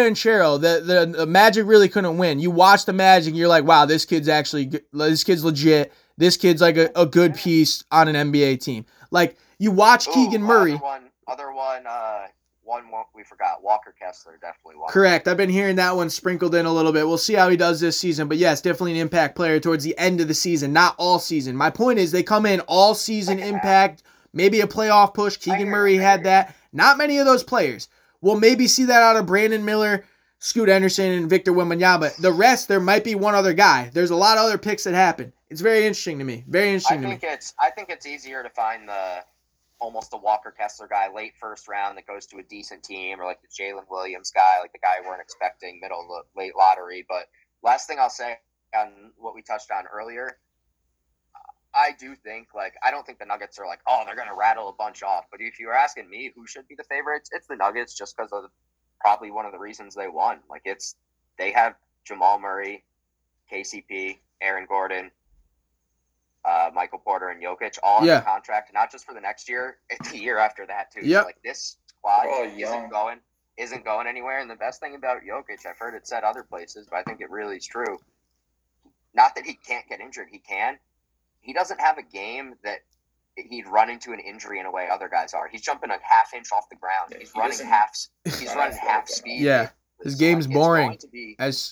the Magic really couldn't win. You watch the Magic, you're like, wow, this kid's legit. This kid's like a good piece on an NBA team. Like you watch Keegan Murray. Other one we forgot. Walker Kessler definitely won. Correct. I've been hearing that one sprinkled in a little bit. We'll see how he does this season. But yes, definitely an impact player towards the end of the season, not all season. My point is they come in all season impact. Maybe a playoff push. Keegan Murray had that. Not many of those players. We'll maybe see that out of Brandon Miller, Scoot Henderson, and Victor Wembanyama. The rest, there might be one other guy. There's a lot of other picks that happen. It's very interesting to me. Very interesting to me. I think it's easier to find almost a Walker Kessler guy, late first round that goes to a decent team, or like the Jalen Williams guy, like the guy we weren't expecting, late lottery. But last thing I'll say on what we touched on earlier, I do think, like, I don't think the Nuggets are like, oh, they're going to rattle a bunch off. But if you were asking me who should be the favorites, it's the Nuggets, just because of probably one of the reasons they won. Like, they have Jamal Murray, KCP, Aaron Gordon, Michael Porter, and Jokic all under contract, not just for the next year, it's the year after that too. Yep. So, like, this squad isn't going anywhere. And the best thing about Jokic, I've heard it said other places, but I think it really is true. Not that he can't get injured, he can. He doesn't have a game that he'd run into an injury in a way other guys are. He's jumping a half inch off the ground. He's running half speed. Yeah, his game's boring. That's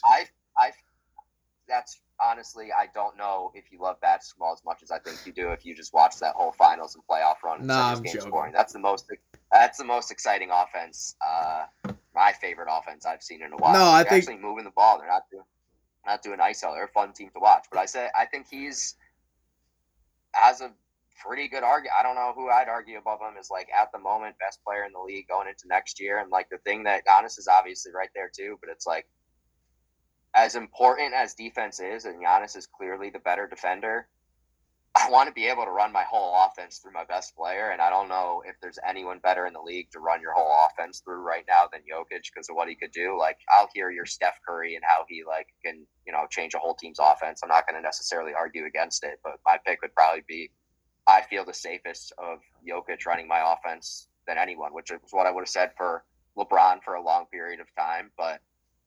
honestly, I don't know if you love basketball as much as I think you do if you just watch that whole finals and playoff run. I'm joking. Boring. That's the most exciting offense. My favorite offense I've seen in a while. No, they're actually moving the ball. They're not doing ISO. They're a fun team to watch. But I think he's has a pretty good argument. I don't know who I'd argue above him is, like, at the moment, best player in the league going into next year. And, like, the thing that Giannis is obviously right there too, but it's like, as important as defense is, and Giannis is clearly the better defender, I want to be able to run my whole offense through my best player, and I don't know if there's anyone better in the league to run your whole offense through right now than Jokic because of what he could do. Like, I'll hear your Steph Curry and how he, like, can, change a whole team's offense. I'm not going to necessarily argue against it, but my pick would probably be, I feel the safest of Jokic running my offense than anyone, which is what I would have said for LeBron for a long period of time. But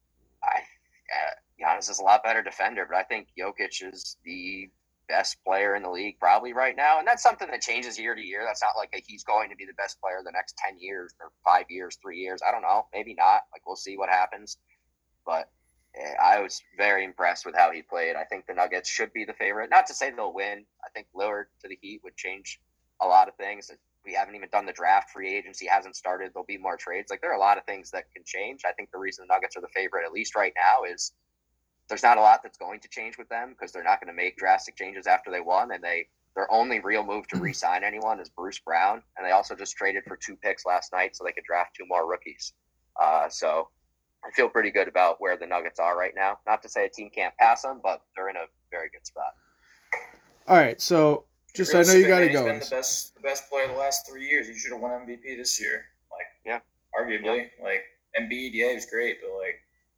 Giannis is a lot better defender, but I think Jokic is the best player in the league probably right now. And that's something that changes year to year. That's not like he's going to be the best player the next 10 years or 5 years, 3 years. I don't know. Maybe not. Like, we'll see what happens. But I was very impressed with how he played. I think the Nuggets should be the favorite. Not to say they'll win. I think Lillard to the Heat would change a lot of things. We haven't even done the draft. Free agency hasn't started. There'll be more trades. Like, there are a lot of things that can change. I think the reason the Nuggets are the favorite, at least right now, is there's not a lot that's going to change with them because they're not going to make drastic changes after they won. And their only real move to re-sign anyone is Bruce Brown. And they also just traded for 2 picks last night so they could draft 2 more rookies. So I feel pretty good about where the Nuggets are right now. Not to say a team can't pass them, but they're in a very good spot. All right, so just I know you got to go. He's been the best player the last 3 years. He should have won MVP this year. Arguably. Like, Embiid, he was great, but, like,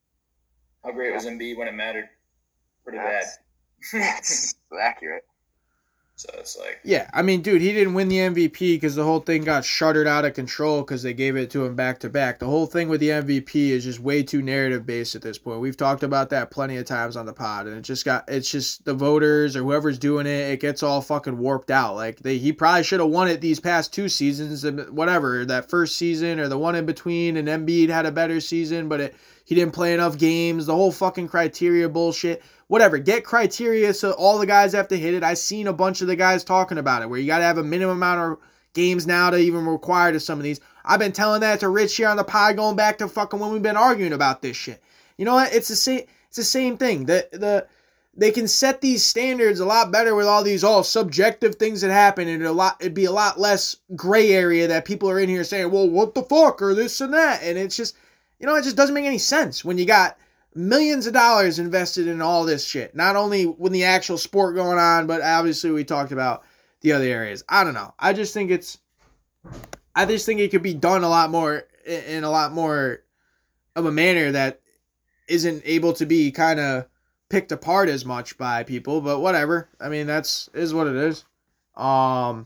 how great was Embiid when it mattered? Pretty bad. That's accurate. So it's like... Yeah, I mean, dude, he didn't win the MVP because the whole thing got shuttered out of control because they gave it to him back-to-back. The whole thing with the MVP is just way too narrative-based at this point. We've talked about that plenty of times on the pod, and it's just the voters or whoever's doing it, it gets all fucking warped out. Like, he probably should have won it these past 2 seasons, whatever, that first season or the one in between, and Embiid had a better season, but he didn't play enough games, the whole fucking criteria bullshit. Whatever, get criteria so all the guys have to hit it. I've seen a bunch of the guys talking about it, where you got to have a minimum amount of games now to even require to some of these. I've been telling that to Rich here on the pod going back to fucking when we've been arguing about this shit. You know what? It's the same thing. They can set these standards a lot better with all these subjective things that happen, and it'd be a lot less gray area that people are in here saying, well, what the fuck, or this and that. And it's just, it just doesn't make any sense when you got millions of dollars invested in all this shit. Not only with the actual sport going on, but obviously we talked about the other areas. I don't know. I just think it could be done a lot more in a lot more of a manner that isn't able to be kind of picked apart as much by people, but whatever. I mean, is what it is. Yeah,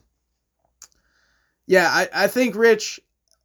I think Rich,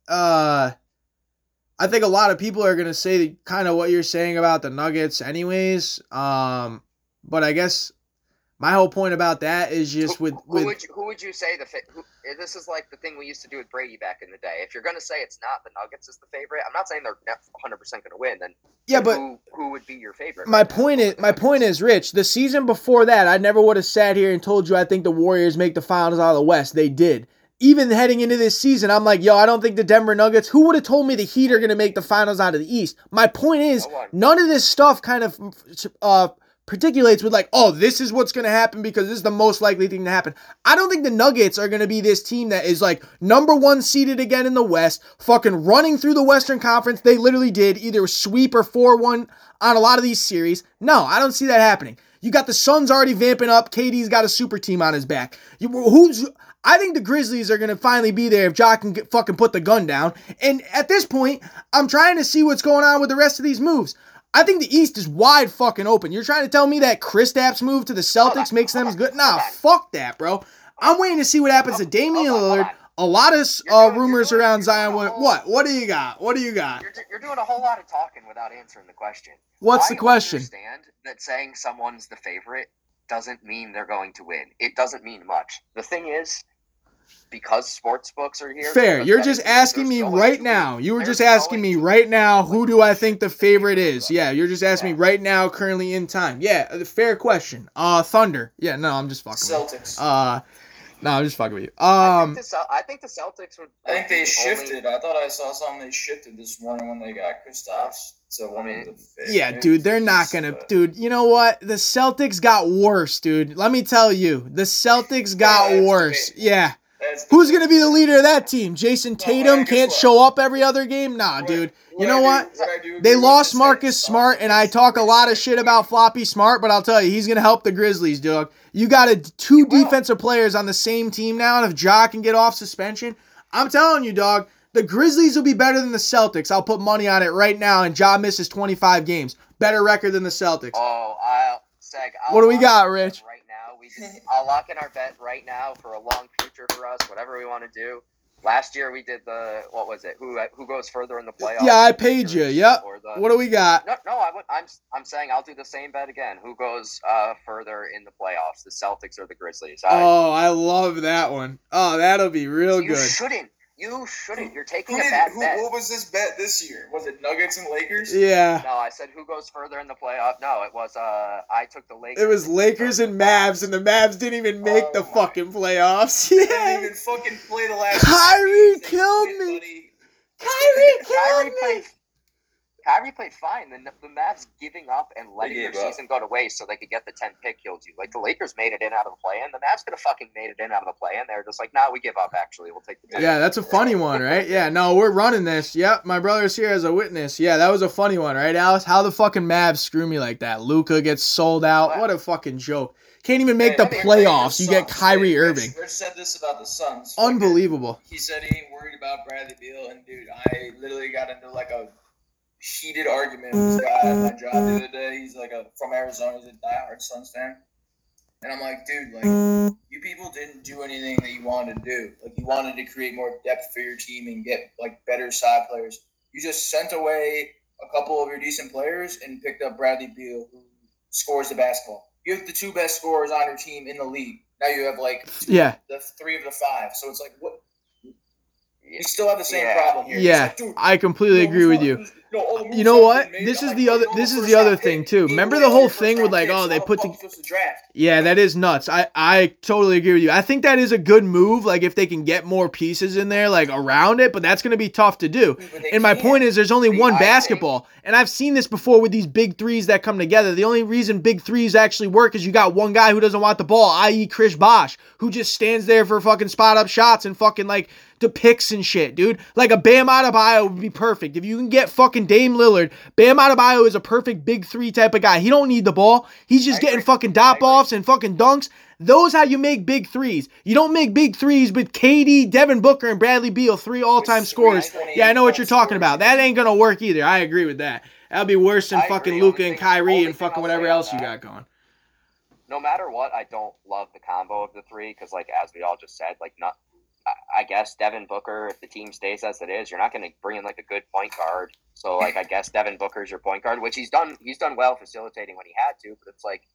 I think a lot of people are going to say kind of what you're saying about the Nuggets anyways. But I guess my whole point about that is just who would you say this is like the thing we used to do with Brady back in the day. If you're going to say it's not the Nuggets as the favorite, I'm not saying they're 100% going to win. Then yeah, but who would be your favorite? My point is, Rich, the season before that, I never would have sat here and told you I think the Warriors make the finals out of the West. They did. Even heading into this season, I'm like, I don't think the Denver Nuggets, who would have told me the Heat are going to make the finals out of the East? My point is, none of this stuff kind of particulates with like, oh, this is what's going to happen because this is the most likely thing to happen. I don't think the Nuggets are going to be this team that is like number 1 seeded again in the West, fucking running through the Western Conference. They literally did either sweep or 4-1 on a lot of these series. No, I don't see that happening. You got the Suns already vamping up. KD's got a super team on his back. I think the Grizzlies are going to finally be there if Ja can fucking put the gun down. And at this point, I'm trying to see what's going on with the rest of these moves. I think the East is wide fucking open. You're trying to tell me that Kristaps move to the Celtics makes them good? Nah, fuck that, bro. I'm waiting to see what happens to Damian Lillard. A lot of rumors around Zion. What? What do you got? What do you got? You're doing a whole lot of talking without answering the question. What's the question? I understand that saying someone's the favorite doesn't mean they're going to win. It doesn't mean much. The thing is, because sports books are here. Fair. You're just asking me right now. You were just asking me right now, who do I think the favorite is? Yeah, you're just asking me right now, currently in time. Yeah, fair question. Thunder. Yeah, no, I'm just fucking Celtics. with you. No, I'm just fucking with you. I think the Celtics would. I think they shifted. I thought I saw something they shifted this morning when they got Kristaps. So one of the favorites. Yeah, dude, they're not gonna. Dude, you know what? The Celtics got worse, dude. Let me tell you, the Celtics got worse. Yeah. Who's going to be the leader of that team? Jason Tatum can't show up every other game? Nah, dude. You know what? They lost Marcus Smart, and I talk a lot of shit about Floppy Smart, but I'll tell you, he's going to help the Grizzlies, dog. You got two defensive players on the same team now, and if Ja can get off suspension, I'm telling you, dog, the Grizzlies will be better than the Celtics. I'll put money on it right now, and Ja misses 25 games. Better record than the Celtics. What do we got, Rich? I'll lock in our bet right now for a long future for us, whatever we want to do. Last year we did what was it? Who goes further in the playoffs? Yeah, I paid you. Yep. What do we got? I'm saying I'll do the same bet again. Who goes further in the playoffs? The Celtics or the Grizzlies? I love that one. Oh, that'll be real good. You shouldn't. You're taking a bad bet. What was this bet this year? Was it Nuggets and Lakers? Yeah. No, I said who goes further in the playoff. No, it was I took the Lakers. It was Lakers and Mavs, and the Mavs didn't even make the fucking playoffs. Yeah. They didn't even fucking play the last. Kyrie killed me. Kyrie played fine. The Mavs giving up and letting their season go to waste so they could get the 10th pick killed you. Like, the Lakers made it in out of the play-in. The Mavs could have fucking made it in out of the play-in. They were just like, we give up, actually. We'll take the 10th. Yeah, that's a funny one, right? Yeah, no, we're running this. Yep, my brother's here as a witness. Yeah, that was a funny one, right, Alice? How the fucking Mavs screw me like that? Luka gets sold out. What a fucking joke. Can't even make the playoffs. You get Kyrie Irving. Rich said this about the Suns. Unbelievable. He said he ain't worried about Bradley Beal. And, dude, I literally got into, like, a heated argument with this guy at my job the other day. He's like from Arizona. He's a diehard Suns fan. And I'm like, dude, like, you people didn't do anything that you wanted to do. Like, you wanted to create more depth for your team and get, like, better side players. You just sent away a couple of your decent players and picked up Bradley Beal, who scores the basketball. You have the 2 best scorers on your team in the league. Now you have, like, the 3 of the 5. So it's like, what? You still have the same problem here. Yeah, like, dude, I completely agree with you. You know what? This is the other thing too. Remember the whole thing with like, they put the draft. Yeah, that is nuts. I totally agree with you. I think that is a good move. Like, if they can get more pieces in there, like, around it, but that's going to be tough to do. And my point is, there's only one basketball, and I've seen this before with these big threes that come together. The only reason big threes actually work is you got one guy who doesn't want the ball, i.e. Chris Bosh, who just stands there for fucking spot up shots and fucking like depicts and shit, dude. Like, a Bam Adebayo would be perfect. If you can get fucking Dame Lillard, Bam Adebayo is a perfect big 3 type of guy. He don't need the ball. He's just getting fucking dop-offs and fucking dunks. Those how you make big threes. You don't make big threes with KD, Devin Booker, and Bradley Beal, 3 all-time scorers. Yeah, I know what you're talking about. That ain't gonna work either. I agree with that. That'll be worse than fucking Luka and Kyrie and fucking whatever else you got going. No matter what, I don't love the combo of the 3 because, like, as we all just said, like, I guess Devin Booker, if the team stays as it is, you're not going to bring in like a good point guard. So, like, I guess Devin Booker's your point guard, which he's done well facilitating when he had to. But it's like,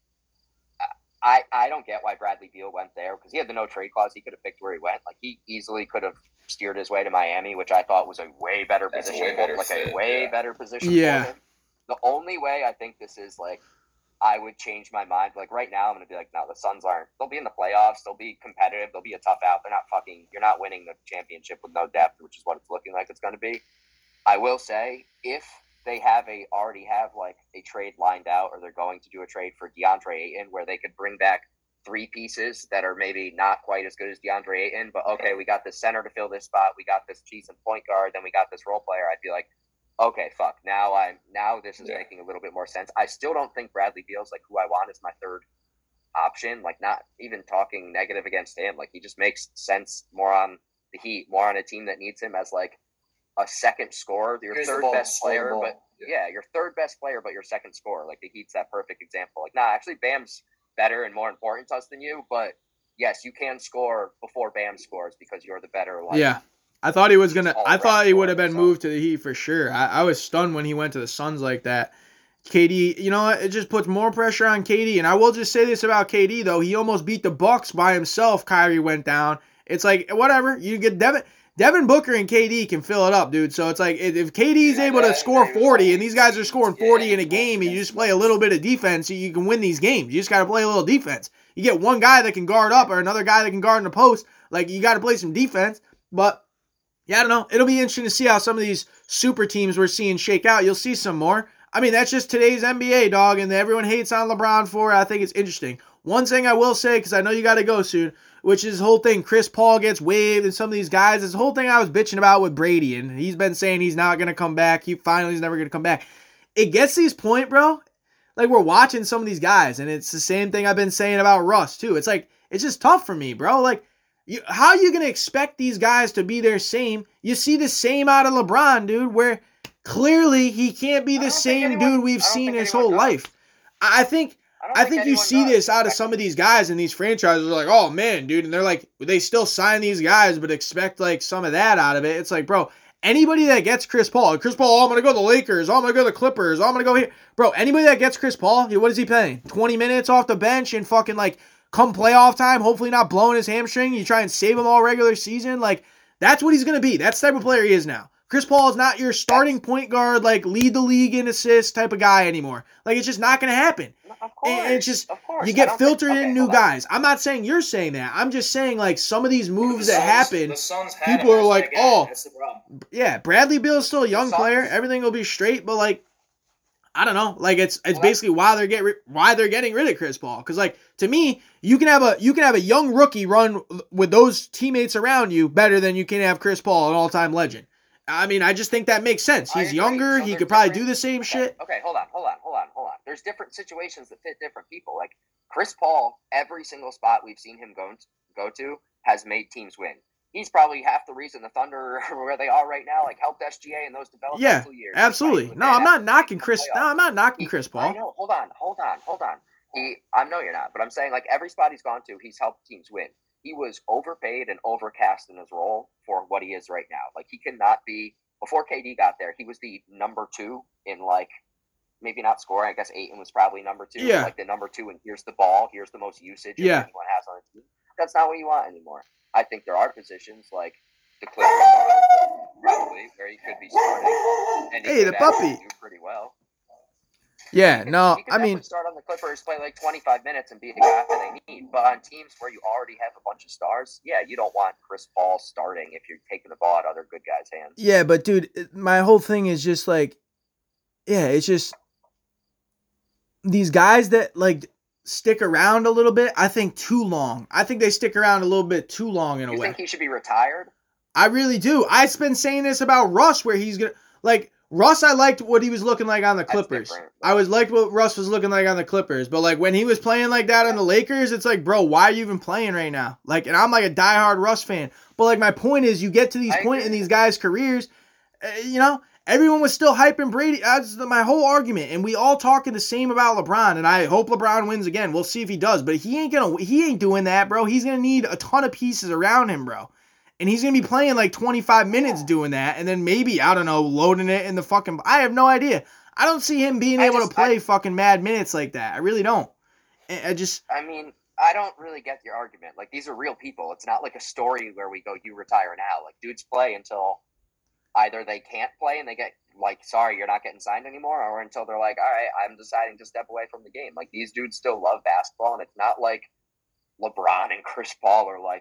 I don't get why Bradley Beal went there because he had the no trade clause. He could have picked where he went. Like, he easily could have steered his way to Miami, which I thought was a way better position. Better position. Yeah. For him. The only way I think this is like, I would change my mind. Like, right now, I'm going to be like, no, the Suns they'll be in the playoffs. They'll be competitive. They'll be a tough out. You're not winning the championship with no depth, which is what it's looking like it's going to be. I will say, if they already have like a trade lined out, or they're going to do a trade for DeAndre Ayton where they could bring back 3 pieces that are maybe not quite as good as DeAndre Ayton, but okay, we got this center to fill this spot, we got this decent point guard, then we got this role player. I'd be like, okay, fuck, now this is making a little bit more sense. I still don't think Bradley Beal's like who I want as my third option. Like, not even talking negative against him. Like, he just makes sense more on the Heat, more on a team that needs him as like a second scorer, your third best player, but your third best player, but your second scorer. Like, the Heat's that perfect example. Like, nah, actually, Bam's better and more important to us than you, but yes, you can score before Bam scores because you're the better. Like, yeah, I thought he was gonna. I thought he would have been moved to the Heat for sure. I was stunned when he went to the Suns like that. KD, you know what? It just puts more pressure on KD. And I will just say this about KD though: he almost beat the Bucks by himself. Kyrie went down. It's like whatever. You get Devin Booker and KD can fill it up, dude. So it's like if KD's able to score 40 and these guys are scoring 40 in a game and you just play a little bit of defense, you can win these games. You just got to play a little defense. You get one guy that can guard up or another guy that can guard in the post. Like, you got to play some defense. But, yeah, I don't know. It'll be interesting to see how some of these super teams we're seeing shake out. You'll see some more. I mean, that's just today's NBA, dog, and everyone hates on LeBron for it. I think it's interesting. One thing I will say, because I know you got to go soon, which is the whole thing. Chris Paul gets waived and some of these guys. It's the whole thing I was bitching about with Brady, and he's been saying he's not going to come back. He's never going to come back. It gets to this point, bro. Like, we're watching some of these guys, and it's the same thing I've been saying about Russ, too. It's like, it's just tough for me, bro. Like, how are you going to expect these guys to be their same? You see the same out of LeBron, dude, where clearly he can't be the same dude we've seen his whole life. I think you see this out of some of these guys, and these franchises are like, oh man, dude. And they're like, they still sign these guys, but expect like some of that out of it. It's like, bro, anybody that gets Chris Paul, oh, I'm going to go to the Lakers. Oh, I'm going to go to the Clippers. Oh, I'm going to go here. Bro, anybody that gets Chris Paul, what is he playing? 20 minutes off the bench and fucking like come playoff time, hopefully not blowing his hamstring. You try and save him all regular season. Like, that's what he's going to be. That's the type of player he is now. Chris Paul is not your starting point guard, like lead the league in assists type of guy anymore. Like, it's just not going to happen. Of course, and it's just, you get filtered in new guys. I'm not saying you're saying that. I'm just saying, like, some of these moves that happen, people are like, oh, yeah, Bradley Beal's still a young player. Everything will be straight, but, like, I don't know. Like, it's basically why they're getting rid of Chris Paul. Because, like, to me, you can have a young rookie run with those teammates around you better than you can have Chris Paul, an all-time legend. I mean, I just think that makes sense. He's younger. He could probably do the same shit. Okay, hold on. There's different situations that fit different people. Like, Chris Paul, every single spot we've seen him go to has made teams win. He's probably half the reason the Thunder are where they are right now, like helped SGA in those developmental years. Yeah, absolutely. No, I'm not knocking Chris. No, I'm not knocking Chris Paul. I know. Hold on. I know you're not, but I'm saying, like, every spot he's gone to, he's helped teams win. He was overpaid and overcast in his role for what he is right now. Like, he cannot be, before KD got there, he was the number 2 in, like, maybe not scoring. I guess Ayton was probably number 2. Yeah. Like, the number 2, and here's the ball. Here's the most usage anyone has on a team. That's not what you want anymore. I think there are positions like the Clippers probably where he could be starting. And hey, the puppy. Do pretty well. Yeah, he can start on the Clippers, play like 25 minutes, and be the guy that they need. But on teams where you already have a bunch of stars, yeah, you don't want Chris Paul starting if you're taking the ball out of other good guys' hands. Yeah, but dude, my whole thing is just like, yeah, it's just these guys that like stick around a little bit. I think too long. I think they stick around a little bit too long in a way. You think he should be retired? I really do. I've been saying this about Russ, where he's gonna like. Russ, I liked what he was looking like on the Clippers. I liked what Russ was looking like on the Clippers. But, like, when he was playing like that on the Lakers, it's like, bro, why are you even playing right now? Like, and I'm like a diehard Russ fan. But, like, my point is, you get to these points in these guys' careers, you know, everyone was still hyping Brady. That's my whole argument. And we all talking the same about LeBron. And I hope LeBron wins again. We'll see if he does. But he ain't doing that, bro. He's going to need a ton of pieces around him, bro. And he's going to be playing like 25 minutes doing that. And then maybe, I don't know, loading it in the fucking... I have no idea. I don't see him being able to play fucking mad minutes like that. I really don't. I mean, I don't really get your argument. Like, these are real people. It's not like a story where we go, you retire now. Like, dudes play until either they can't play and they get, like, sorry, you're not getting signed anymore, or until they're like, all right, I'm deciding to step away from the game. Like, these dudes still love basketball, and it's not like LeBron and Chris Paul are, like,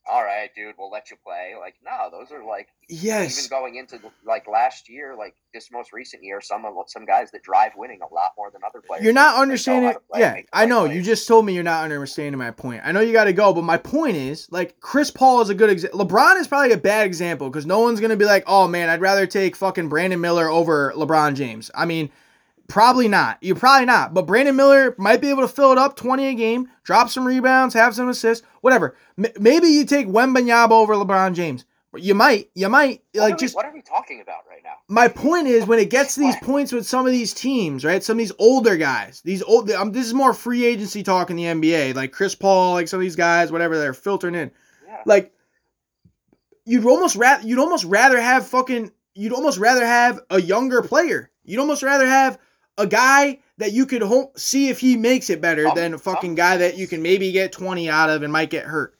all right, dude, we'll let you play. Like, no, those are like Yes. even going into like last year, like this most recent year, some guys that drive winning a lot more than other players. You're not They know understanding. how to play, Yeah, make the I right know. plays. You just told me you're not understanding my point. I know you got to go, but my point is, like, Chris Paul is a good example. LeBron is probably a bad example because no one's going to be like, oh, man, I'd rather take fucking Brandon Miller over LeBron James. I mean, probably not. You're probably not. But Brandon Miller might be able to fill it up 20 a game, drop some rebounds, have some assists, whatever. Maybe you take Wembanyama over LeBron James. You might. What are we talking about right now? My point is, when it gets to these points with some of these teams, right? Some of these older guys, this is more free agency talk in the NBA, like Chris Paul, like some of these guys, whatever, they're filtering in. Yeah. Like, you'd almost rather have a younger player. You'd almost rather have a guy that you could see if he makes it better than a fucking guy that you can maybe get 20 out of and might get hurt.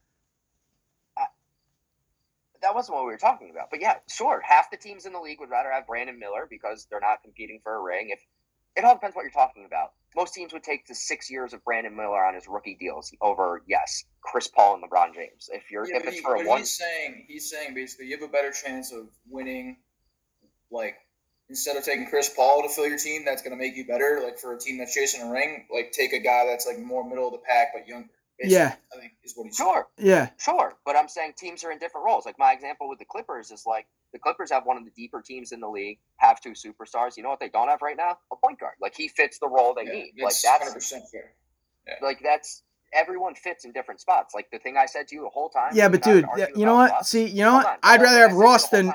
That wasn't what we were talking about. But yeah, sure, half the teams in the league would rather have Brandon Miller because they're not competing for a ring. If it all depends what you're talking about. Most teams would take the 6 years of Brandon Miller on his rookie deals over, yes, Chris Paul and LeBron James. If it's for a one, he's saying basically you have a better chance of winning, like instead of taking Chris Paul to fill your team, that's going to make you better. Like for a team that's chasing a ring, like take a guy that's like more middle of the pack but younger. Yeah, I think is what he's sure. saying. Yeah, sure. But I'm saying teams are in different roles. Like my example with the Clippers is like the Clippers have one of the deeper teams in the league, have two superstars. You know what they don't have right now? A point guard. Like he fits the role they need. Like that's 100% fair. Yeah. Like that's everyone fits in different spots. Like the thing I said to you the whole time. Yeah, but dude, you know what? Russ, see, you know what? I'd rather have Russ than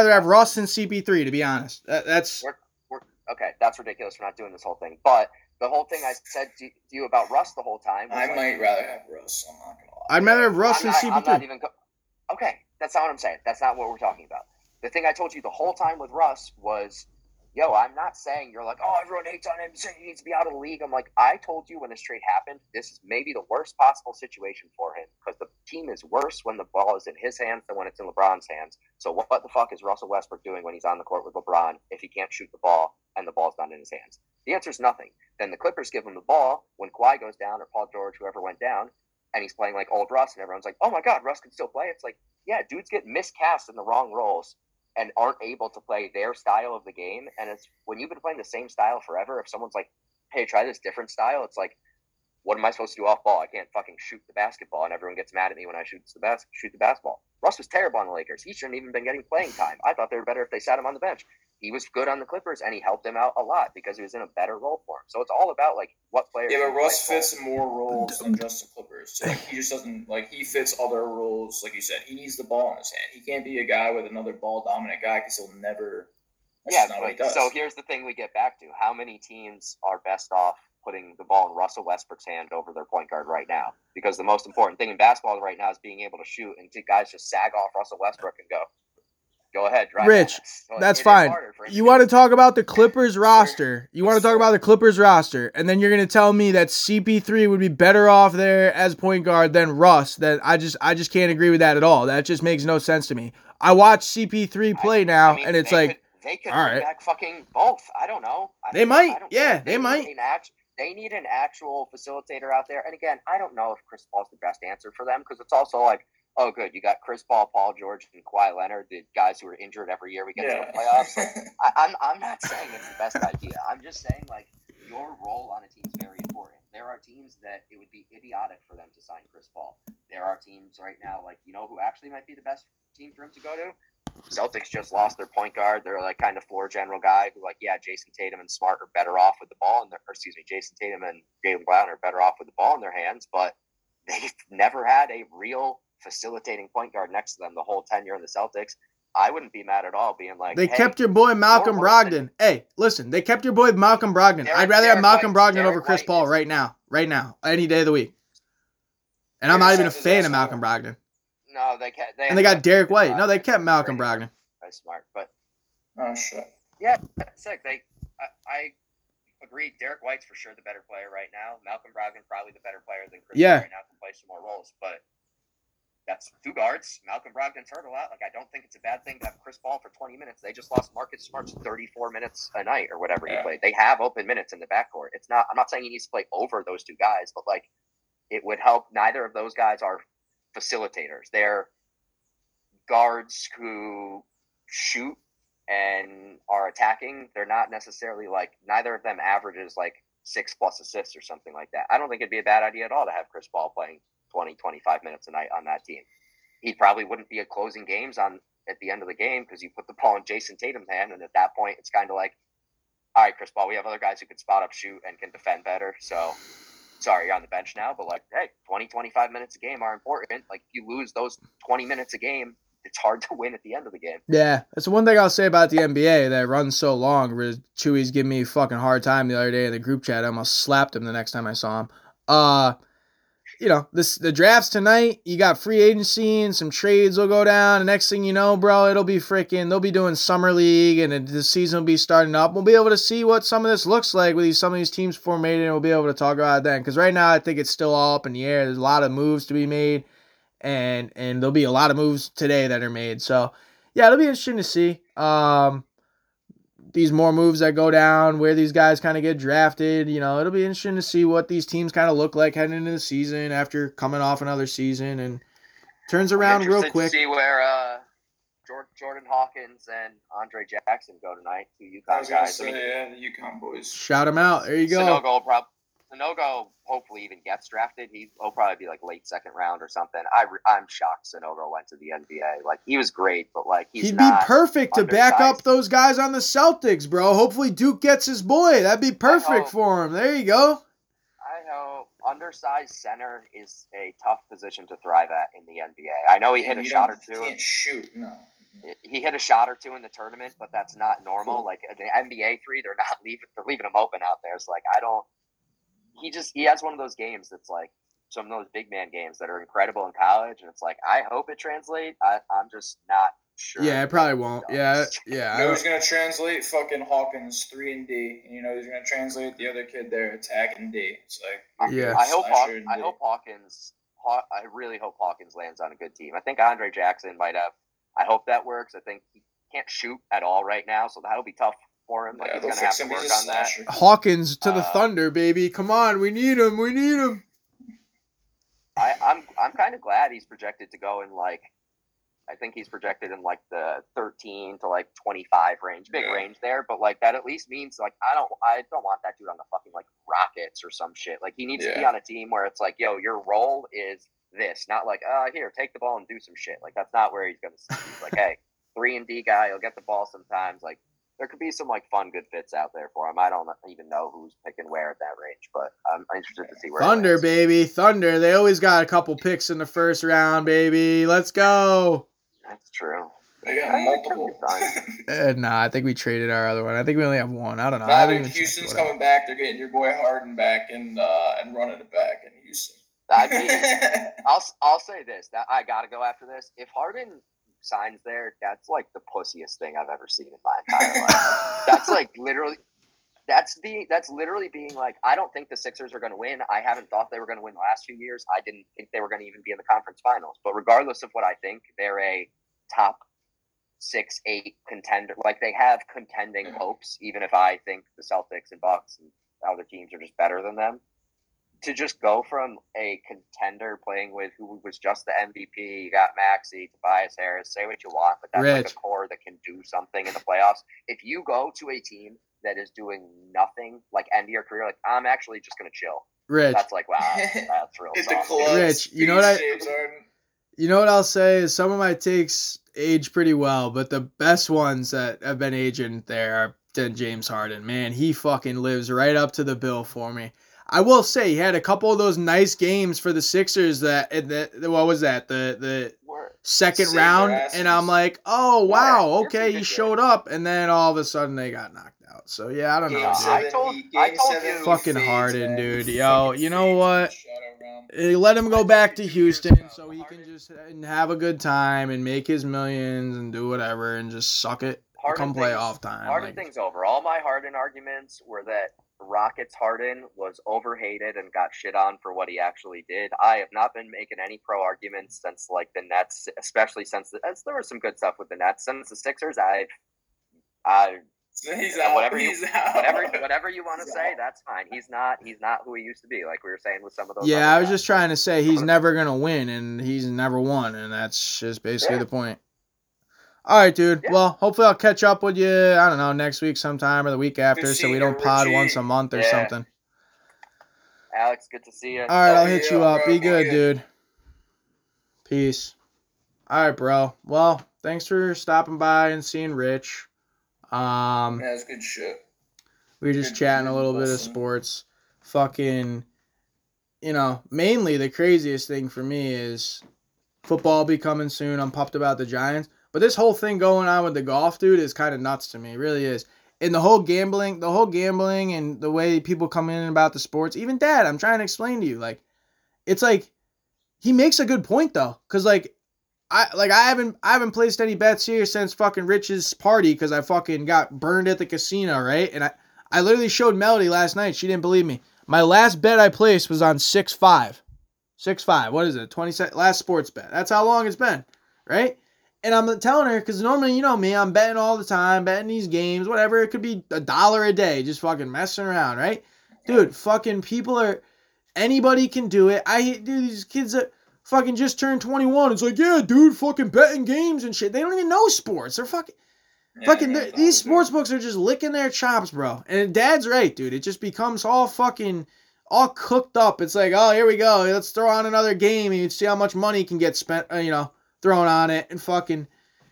CP3. To be honest, that's okay. That's ridiculous. We're not doing this whole thing, but. The whole thing I said to you about Russ the whole time. I might rather have Russ. I'm not gonna lie. I'd rather have Russ than CP3. Okay, that's not what I'm saying. That's not what we're talking about. The thing I told you the whole time with Russ was, I'm not saying you're like, oh, everyone hates on him, saying he needs to be out of the league. I'm like, I told you when this trade happened, this is maybe the worst possible situation for him because the team is worse when the ball is in his hands than when it's in LeBron's hands. So what the fuck is Russell Westbrook doing when he's on the court with LeBron if he can't shoot the ball and the ball's not in his hands? The answer is nothing. Then the Clippers give him the ball when Kawhi goes down or Paul George, whoever went down, and he's playing like old Russ, and everyone's like, oh my God, Russ can still play. It's like, yeah, dudes get miscast in the wrong roles and aren't able to play their style of the game. And it's when you've been playing the same style forever, if someone's like, hey, try this different style, it's like, what am I supposed to do off ball? I can't fucking shoot the basketball, and everyone gets mad at me when I shoot the basketball. Russ was terrible on the Lakers. He shouldn't even been getting playing time. I thought they were better if they sat him on the bench. He was good on the Clippers, and he helped them out a lot because he was in a better role for him. So it's all about like what players. Yeah, but Russ fits in more roles than just the Clippers. So, like, he just doesn't he fits other roles. Like you said, he needs the ball in his hand. He can't be a guy with another ball dominant guy because he'll never. Yeah, so here's the thing we get back to: how many teams are best off putting the ball in Russell Westbrook's hand over their point guard right now? Because the most important thing in basketball right now is being able to shoot, and guys just sag off Russell Westbrook and go ahead, drive. Rich, that's fine. You want to talk about the Clippers roster. You want to talk about the Clippers roster, and then you're going to tell me that CP3 would be better off there as point guard than Russ. That I just can't agree with that at all. That just makes no sense to me. I watch CP3 play now, and it's like, they could bring back fucking both. I don't know. They might. They might. They need an actual facilitator out there. And again, I don't know if Chris Paul's the best answer for them because it's also like, oh, good, you got Chris Paul, Paul George, and Kawhi Leonard, the guys who are injured every year we get to the playoffs. Like, I'm not saying it's the best idea. I'm just saying, like, your role on a team is very important. There are teams that it would be idiotic for them to sign Chris Paul. There are teams right now, like, you know who actually might be the best team for him to go to? Celtics just lost their point guard. They're like kind of floor general guy who Jason Tatum and Smart are better off with the ball Jason Tatum and Jaylen Brown are better off with the ball in their hands, but they've never had a real facilitating point guard next to them the whole tenure in the Celtics. I wouldn't be mad at all being like, they kept your boy Malcolm Brogdon. Hey, listen, they kept your boy Malcolm Brogdon. I'd rather have Malcolm Brogdon over Chris Paul right now, any day of the week. And I'm not even a fan of Malcolm Brogdon. No, they kept. They got Derek White. No, they kept Malcolm Brogdon. That's smart, but oh shit. Yeah, that's sick. I agree. Derek White's for sure the better player right now. Malcolm Brogdon probably the better player than Chris Paul right now, can play some more roles. But that's two guards. Malcolm Brogdon's hurt a lot. Like, I don't think it's a bad thing to have Chris Paul for 20 minutes. They just lost Marcus Smart's 34 minutes a night or whatever he played. They have open minutes in the backcourt. I'm not saying he needs to play over those two guys, but like, it would help. Neither of those guys are facilitators. They're guards who shoot and are attacking. They're not necessarily like, neither of them averages like 6+ assists or something like that. I don't think it'd be a bad idea at all to have Chris Paul playing 20, 25 minutes a night on that team. He probably wouldn't be closing games on at the end of the game because you put the ball in Jason Tatum's hand, and at that point it's kind of like, all right, Chris Paul, we have other guys who can spot up, shoot, and can defend better. So, sorry, you're on the bench now, but like, hey, 20, 25 minutes a game are important. Like, if you lose those 20 minutes a game, it's hard to win at the end of the game. Yeah, that's the one thing I'll say about the NBA that runs so long. Chewy's giving me a fucking hard time the other day in the group chat. I almost slapped him the next time I saw him. The draft's tonight. You got free agency and some trades will go down. The next thing you know, bro, it'll be they'll be doing summer league and the season will be starting up. We'll be able to see what some of this looks like with some of these teams formatted, and we'll be able to talk about it then. Because right now, I think it's still all up in the air. There's a lot of moves to be made, and there'll be a lot of moves today that are made. So, yeah, it'll be interesting to see. These more moves that go down, where these guys kind of get drafted, it'll be interesting to see what these teams kind of look like heading into the season after coming off another season, and turns around real quick. To see where Jordan Hawkins and Andre Jackson go tonight, two UConn guys. The UConn boys. Shout them out. There you go. Sanogo hopefully even gets drafted. He'll probably be like late second round or something. I'm shocked Sanogo went to the NBA. Like, he was great, but like he'd be perfect to back up those guys on the Celtics, bro. Hopefully Duke gets his boy. That'd be perfect for him. There you go. I know undersized center is a tough position to thrive at in the NBA. I know he hit a shot or two. He can't shoot. No. He hit a shot or two in the tournament, but that's not normal. Like the NBA three, they're leaving him open out there. So like he has one of those games that's like some of those big man games that are incredible in college, and it's like, I hope it translates. I'm just not sure. Yeah, it probably won't. Yeah. You know who's gonna translate? Fucking Hawkins 3 and D. And you know who's gonna translate? The other kid there, attack and D. It's like, yeah. I really hope Hawkins lands on a good team. I think Andre Jackson might have. I hope that works. I think he can't shoot at all right now, so that'll be tough for him. Like, he's going to have to work on that. Hawkins to the Thunder, baby. Come on, we need him. I'm kind of glad he's projected to go in like, I think he's projected in like the 13 to like 25 range, big range there. But like that at least means like I don't want that dude on the fucking like Rockets or some shit. Like, he needs to be on a team where it's like, yo, your role is this, not like, here, take the ball and do some shit. Like, that's not where he's going to see. He's like, hey, 3 and D guy, he'll get the ball sometimes. Like, there could be some like fun, good fits out there for him. I don't even know who's picking where at that range, but I'm interested to see where. Thunder, baby, Thunder. They always got a couple picks in the first round, baby. Let's go. That's true. They got multiple. I think we traded our other one. I think we only have one. I don't know. I think Houston's coming back. They're getting your boy Harden back and running it back in Houston. I'll say this. That I gotta go after this. If Harden signs there, that's like the pussiest thing I've ever seen in my entire life. That's like literally. That's literally being like, I don't think the Sixers are going to win. I haven't thought they were going to win the last few years. I didn't think they were going to even be in the conference finals. But regardless of what I think, they're a top 6-8 contender. Like, they have contending hopes, even if I think the Celtics and Bucks and other teams are just better than them. To just go from a contender playing with who was just the MVP, you got Maxey, Tobias Harris, say what you want, but that's like a core that can do something in the playoffs. If you go to a team that is doing nothing, like, end of your career, like, I'm actually just going to chill. Rich. That's like, wow, that's real soft. Rich, you know what I'll say is some of my takes age pretty well, but the best ones that have been aging there are James Harden. Man, he fucking lives right up to the bill for me. I will say he had a couple of those nice games for the Sixers that what was that? The second round, and I'm like, oh wow, okay, he showed up, and then all of a sudden they got knocked out. So yeah, I don't know. I told you, fucking Harden, dude. Yo, you know what? Let him go back to Houston so he can just have a good time and make his millions and do whatever and just suck it come playoff time. Harden thing's over. All my Harden arguments were that Rockets Harden was overhated and got shit on for what he actually did. I have not been making any pro arguments since like the Nets, especially since there was some good stuff with the Nets. Since the Sixers, I He's out. Whatever He's out. whatever you want to say, that's fine. He's not who he used to be, like we were saying with some of those. Yeah, other I was guys. just trying to say he's never going to win, and he's never won, and that's just basically the point. All right, dude. Yeah. Well, hopefully I'll catch up with you, I don't know, next week sometime or the week after, Good so we seeing don't you, pod Richie. once a month or Yeah. something. Alex, good to see you. All right, I'll Oh, hit yeah, you up. bro. Be Be good, good. dude. Peace. All right, bro. Well, thanks for stopping by and seeing Rich. That's good shit. We were just Good- chatting a good little bit of lesson. sports. Fucking, mainly the craziest thing for me is football be coming soon. I'm pumped about the Giants. But this whole thing going on with the golf, dude, is kind of nuts to me. It really is. And the whole gambling and the way people come in about the sports, even Dad, I'm trying to explain to you, like, it's like, he makes a good point though. Cause I haven't placed any bets here since fucking Rich's party because I fucking got burned at the casino, right? And I literally showed Melody last night. She didn't believe me. My last bet I placed was on 6-5. 6-5. What is it? 20 last sports bet. That's how long it's been, right? And I'm telling her, because normally, you know me, I'm betting all the time, betting these games, whatever. It could be $1 a day, just fucking messing around, right? Dude, fucking people anybody can do it. Dude, these kids that fucking just turned 21. It's like, yeah, dude, fucking betting games and shit. They don't even know sports. They're these sports books are just licking their chops, bro. And Dad's right, dude. It just becomes all cooked up. It's like, oh, here we go. Let's throw on another game and you see how much money can get spent, thrown on it and fucking,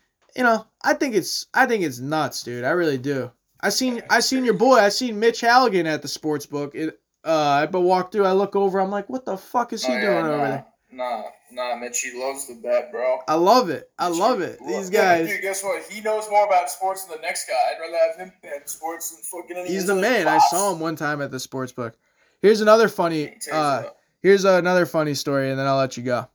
I think it's nuts, dude. I really do. I seen your boy. I seen Mitch Halligan at the sports book. I walk through. I look over. I'm like, what the fuck is he doing over there? Nah, Mitch, he loves the bet, bro. I love it. These guys. Dude, guess what? He knows more about sports than the next guy. I'd rather have him bet sports than fucking any. He's the man. I saw him one time at the sports book. Here's another funny. Here's another funny story, and then I'll let you go.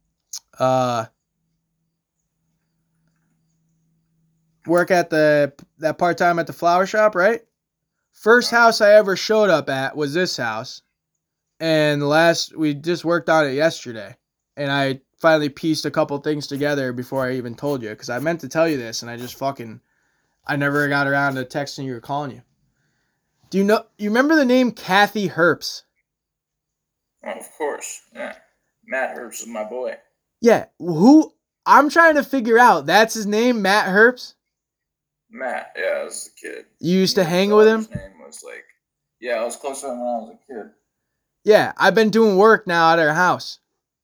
Work at that part time at the flower shop, right? First house I ever showed up at was this house, and we just worked on it yesterday, and I finally pieced a couple things together before I even told you, because I meant to tell you this, and I never got around to texting you or calling you. You remember the name Kathy Herbst? Oh, of course, yeah. Matt Herbst is my boy. Yeah, who I'm trying to figure out. That's his name, Matt Herbst? Matt, yeah, as a kid. You used to hang with him? His name was I was close to him when I was a kid. Yeah, I've been doing work now at our house.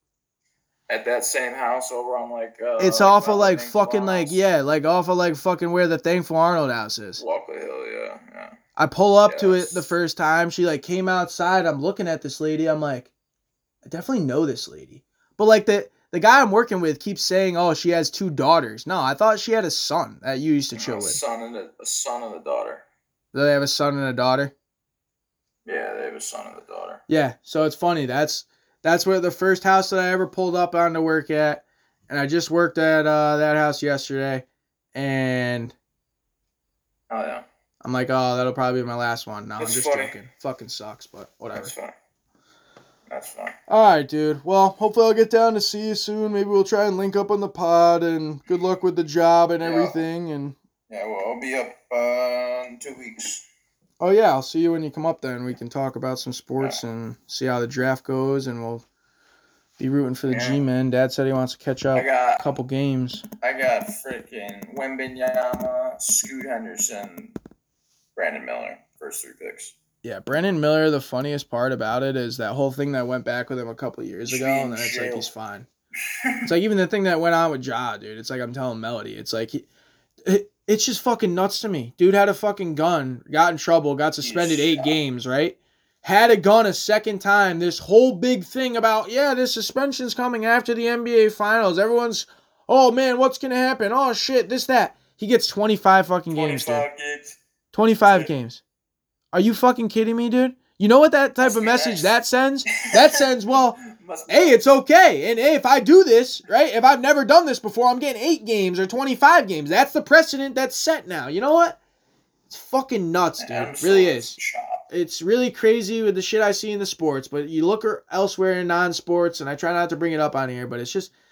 At that same house over on it's off of fucking off of fucking where the Thankful Arnold house is. Walkley Hill, yeah. I pull up to it the first time. She came outside. I'm looking at this lady. I'm like, I definitely know this lady. But the guy I'm working with keeps saying, oh, she has 2 daughters. No, I thought she had a son that you used to chill with. A son and a daughter. Do they have a son and a daughter? Yeah, they have a son and a daughter. Yeah, so it's funny. That's where the first house that I ever pulled up on to work at. And I just worked at that house yesterday. And oh, yeah. I'm like, oh, that'll probably be my last one. No, That's I'm just funny. joking. Fucking sucks, but whatever. That's fine. All right, dude. Well, hopefully I'll get down to see you soon. Maybe we'll try and link up on the pod, and good luck with the job and everything. And yeah, well, I'll be up in 2 weeks. Oh, yeah, I'll see you when you come up there, and we can talk about some sports and see how the draft goes, and we'll be rooting for the G-Men. Dad said he wants to catch up a couple games. I got freaking Wembanyama, Scoot Henderson, Brandon Miller, first 3 picks. Yeah, Brandon Miller, the funniest part about it is that whole thing that went back with him a couple years ago, and then it's like he's fine. It's like even the thing that went on with Ja, dude. It's like I'm telling Melody. It's like it's just fucking nuts to me. Dude had a fucking gun, got in trouble, got suspended 8 games, right? Had a gun a second time. This whole big thing about, this suspension's coming after the NBA Finals. Everyone's, oh man, what's going to happen? Oh shit, this, that. He gets 25 fucking games, dude. 25 games. Are you fucking kidding me, dude? You know what that type of message that sends? That sends, well, hey, it's okay. And hey, if I do this, right, if I've never done this before, I'm getting 8 games or 25 games. That's the precedent that's set now. You know what? It's fucking nuts, dude. It really is. It's really crazy with the shit I see in the sports, but you look elsewhere in non-sports, and I try not to bring it up on here, but it's just,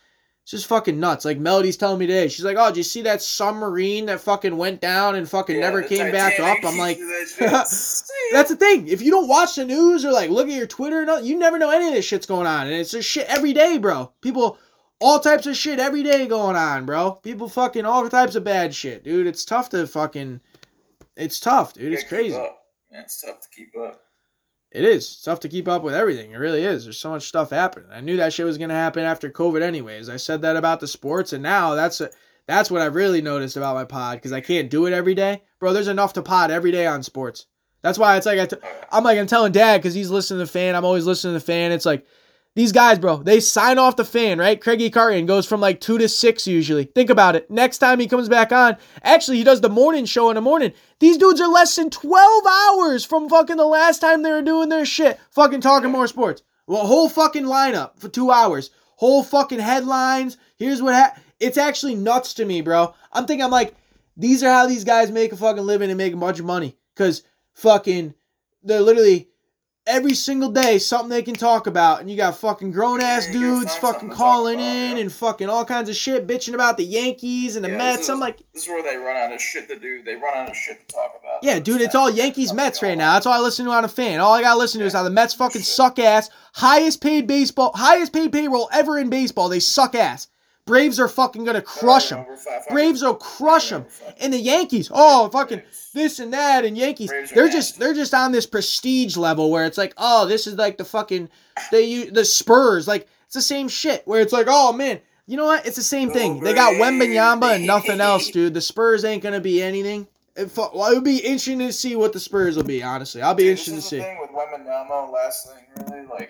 It's just fucking nuts. Like Melody's telling me today, she's like, "Oh, did you see that submarine that fucking went down and fucking never came back up?" I'm like, that's the thing. If you don't watch the news or like look at your Twitter, you never know any of this shit's going on, and it's just shit every day, bro. People, all types of shit every day going on, bro. People fucking all types of bad shit, dude. It's tough to fucking. It's tough, dude. It's crazy. Yeah, it's tough to keep up. It is. It's tough to keep up with everything. It really is. There's so much stuff happening. I knew that shit was going to happen after COVID anyways. I said that about the sports, and now that's what I've really noticed about my pod, because I can't do it every day. Bro, there's enough to pod every day on sports. That's why it's like I'm telling Dad, because he's listening to the Fan. I'm always listening to the Fan. It's like, these guys, bro, they sign off the Fan, right? Craigie Carton goes from like 2 to 6 usually. Think about it. Next time he comes back on, actually, he does the morning show in the morning. These dudes are less than 12 hours from fucking the last time they were doing their shit. Fucking talking more sports. Well, whole fucking lineup for 2 hours. Whole fucking headlines. Here's what it's actually nuts to me, bro. I'm like, these are how these guys make a fucking living and make a bunch of money. Because fucking, they're literally... every single day, something they can talk about. And you got fucking grown-ass dudes fucking calling in and fucking all kinds of shit, bitching about the Yankees and the Mets. I'm like... this is where they run out of shit to do. They run out of shit to talk about. Yeah, dude, it's all Yankees-Mets right now. That's all I listen to on a Fan. All I gotta listen to is how the Mets fucking suck ass. Highest paid payroll ever in baseball. They suck ass. Braves are fucking gonna crush them. Braves will crush them. And the Yankees, fucking this and that, and Yankees, they're just on this prestige level where it's like, oh, this is like the fucking the Spurs, like it's the same shit where it's like, oh man, you know what? It's the same thing. They got Wembanyama and nothing else, dude. The Spurs ain't gonna be anything. It would be interesting to see what the Spurs will be. Honestly, I'll be interested to see. This is the thing with Wembanyama. Last thing, really, like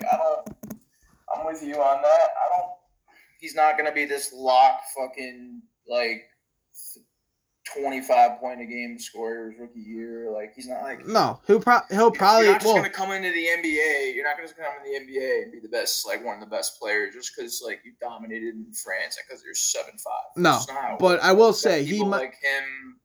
I'm with you on that. He's not going to be this lock fucking, like, 25-point a game scorer his rookie year. Like, he's not like... No, he'll probably... You're not just going to come into the NBA. You're not going to come into the NBA and be the best, like, one of the best players just because, like, you dominated in France and because you're 7'5". No, but I will say he might... like him...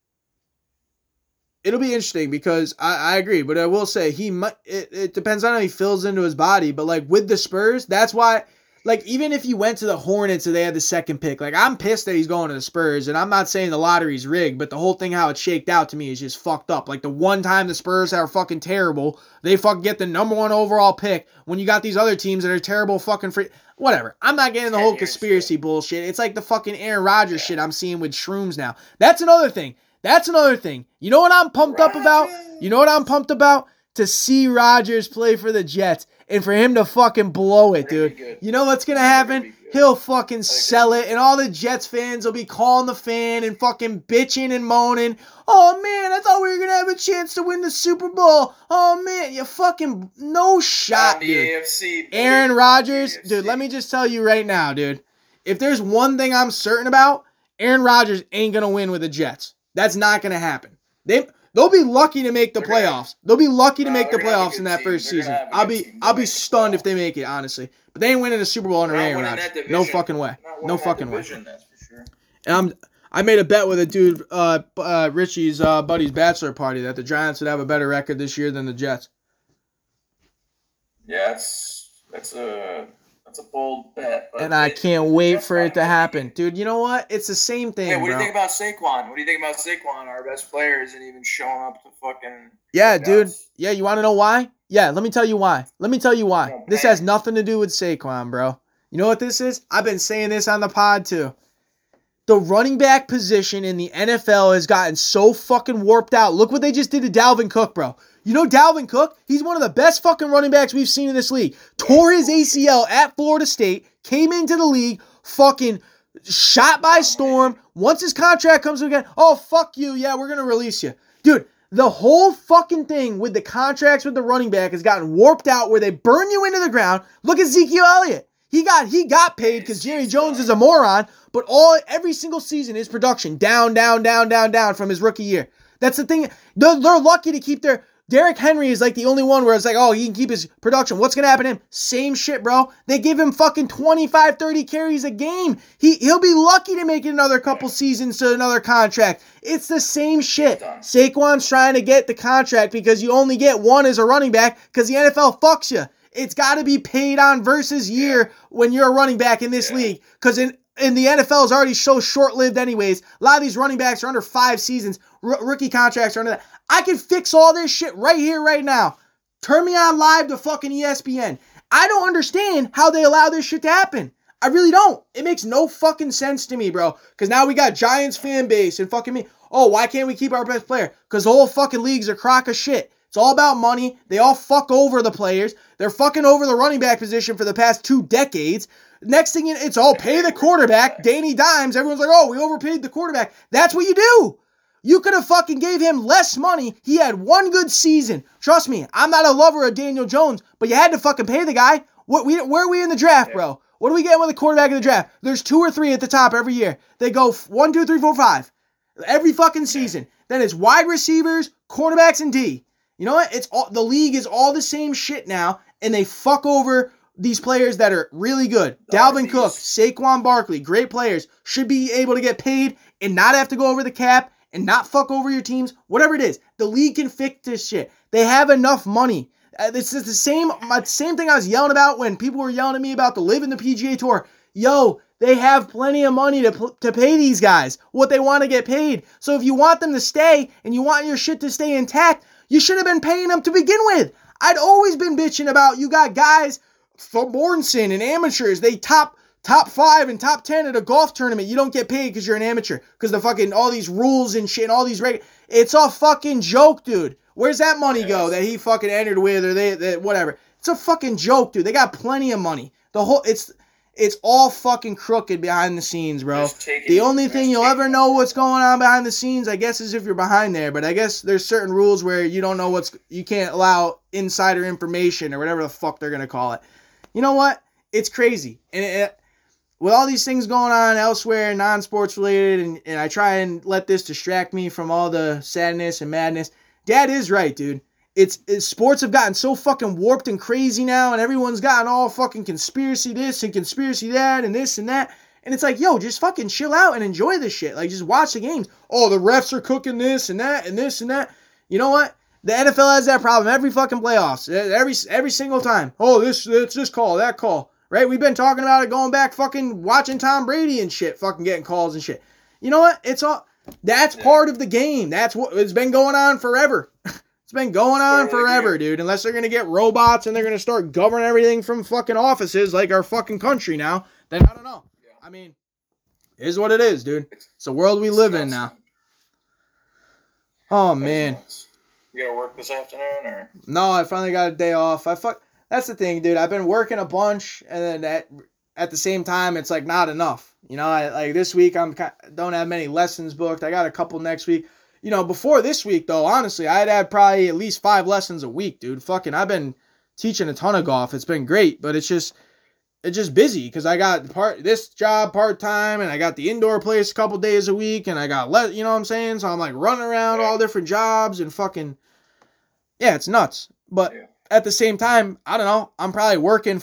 It'll be interesting because I agree, but I will say he might... It depends on how he fills into his body, but, like, with the Spurs, that's why... Like, even if he went to the Hornets and they had the second pick, like, I'm pissed that he's going to the Spurs, and I'm not saying the lottery's rigged, but the whole thing, how it shaked out to me is just fucked up. Like, the one time the Spurs are fucking terrible, they fucking get the number 1 overall pick when you got these other teams that are terrible fucking free... Whatever. I'm not getting the whole conspiracy bullshit. It's like the fucking Aaron Rodgers shit I'm seeing with shrooms now. That's another thing. You know what I'm pumped up about? To see Rodgers play for the Jets. And for him to fucking blow it, dude. You know what's going to happen? He'll fucking sell it. And all the Jets fans will be calling the Fan and fucking bitching and moaning. Oh, man, I thought we were going to have a chance to win the Super Bowl. Oh, man, you fucking... no shot, dude. AFC, Aaron Rodgers, dude, let me just tell you right now, dude. If there's one thing I'm certain about, Aaron Rodgers ain't going to win with the Jets. That's not going to happen. They'll be lucky to make the playoffs. They'll be lucky to make the playoffs in that first season. I'll be stunned if they make it, honestly. But they ain't winning a Super Bowl under Aaron Rodgers. No fucking way. No fucking way. That's for sure. And I made a bet with a dude, Richie's buddy's bachelor party, that the Giants would have a better record this year than the Jets. Yeah, that's a bold bet. And I can't wait for it to happen. Dude, you know what? It's the same thing, what do you think about Saquon? What do you think about Saquon, our best player, isn't even showing up to fucking... Yeah, dude. Yeah, you want to know why? Yeah, let me tell you why. Oh, this has nothing to do with Saquon, bro. You know what this is? I've been saying this on the pod, too. The running back position in the NFL has gotten so fucking warped out. Look what they just did to Dalvin Cook, bro. You know Dalvin Cook? He's one of the best fucking running backs we've seen in this league. Tore his ACL at Florida State, came into the league, fucking shot by storm. Once his contract comes again, oh, fuck you. Yeah, we're going to release you. Dude, the whole fucking thing with the contracts with the running back has gotten warped out where they burn you into the ground. Look at Ezekiel Elliott. He got paid because Jerry Jones is a moron, but every single season his production down from his rookie year. That's the thing. They're lucky to keep their... Derrick Henry is like the only one where it's like, oh, he can keep his production. What's going to happen to him? Same shit, bro. They give him fucking 25, 30 carries a game. He'll be lucky to make it another couple seasons to another contract. It's the same shit. Saquon's trying to get the contract because you only get one as a running back because the NFL fucks you. It's got to be paid on versus year when you're a running back in this league. Because and the NFL is already so short-lived anyways. A lot of these running backs are under 5 seasons. Rookie contracts are under that. I can fix all this shit right here, right now. Turn me on live to fucking ESPN. I don't understand how they allow this shit to happen. I really don't. It makes no fucking sense to me, bro. Because now we got Giants fan base and fucking me. Oh, why can't we keep our best player? Because the whole fucking league's a crock of shit. It's all about money. They all fuck over the players. They're fucking over the running back position for the past 2 decades. Next thing you know, it's all pay the quarterback. Danny Dimes. Everyone's like, oh, we overpaid the quarterback. That's what you do. You could have fucking gave him less money. He had 1 good season. Trust me, I'm not a lover of Daniel Jones, but you had to fucking pay the guy. Where are we in the draft, bro? What do we get with a quarterback in the draft? There's 2 or 3 at the top every year. They go 1, 2, 3, 4, 5 every fucking season. Then it's wide receivers, quarterbacks, and D. You know what? It's all, the league is all the same shit now, and they fuck over these players that are really good. Dalvin Cook, Saquon Barkley, great players, should be able to get paid and not have to go over the cap and not fuck over your teams, whatever it is. The league can fix this shit. They have enough money. This is the same thing I was yelling about when people were yelling at me about the live in the PGA Tour. Yo, they have plenty of money to pay these guys what they want to get paid. So if you want them to stay and you want your shit to stay intact, you should have been paying them to begin with. I'd always been bitching about you got guys from Mortensen and amateurs. They top 5 and top 10 at a golf tournament. You don't get paid because you're an amateur. Because the fucking, all these rules and shit and all these it's a fucking joke, dude. Where's that money go that he fucking entered with or they whatever? It's a fucking joke, dude. They got plenty of money. It's all fucking crooked behind the scenes, bro. The only thing you'll ever know what's going on behind the scenes, I guess, is if you're behind there. But I guess there's certain rules where you don't know you can't allow insider information or whatever the fuck they're gonna call it. You know what? It's crazy. And with all these things going on elsewhere, non-sports related, and I try and let this distract me from all the sadness and madness. Dad is right, dude. It's sports have gotten so fucking warped and crazy now, and everyone's gotten all fucking conspiracy this and conspiracy that and this and that. And it's like, yo, just fucking chill out and enjoy this shit. Like, just watch the games. Oh, the refs are cooking this and that and this and that. You know what? The NFL has that problem every fucking playoffs. Every single time. Oh, it's this call, that call. Right? We've been talking about it going back fucking watching Tom Brady and shit, fucking getting calls and shit. You know what? That's part of the game. That's what it's been going on forever. It's been going on forever, dude. Unless they're going to get robots and they're going to start governing everything from fucking offices like our fucking country now, then I don't know. I mean, it is what it is, dude. It's the world we live in now. Oh, man. You gotta work this afternoon, or? No, I finally got a day off. That's the thing, dude. I've been working a bunch, and then at the same time, it's like not enough. You know, like this week, don't have many lessons booked. I got a couple next week. You know, before this week, though, honestly, I'd had probably at least 5 lessons a week, dude. Fucking, I've been teaching a ton of golf. It's been great, but it's just busy because I got this job part-time, and I got the indoor place a couple days a week, and I got, you know what I'm saying? So I'm like running around all different jobs and fucking, yeah, it's nuts. But at the same time, I don't know, I'm probably working.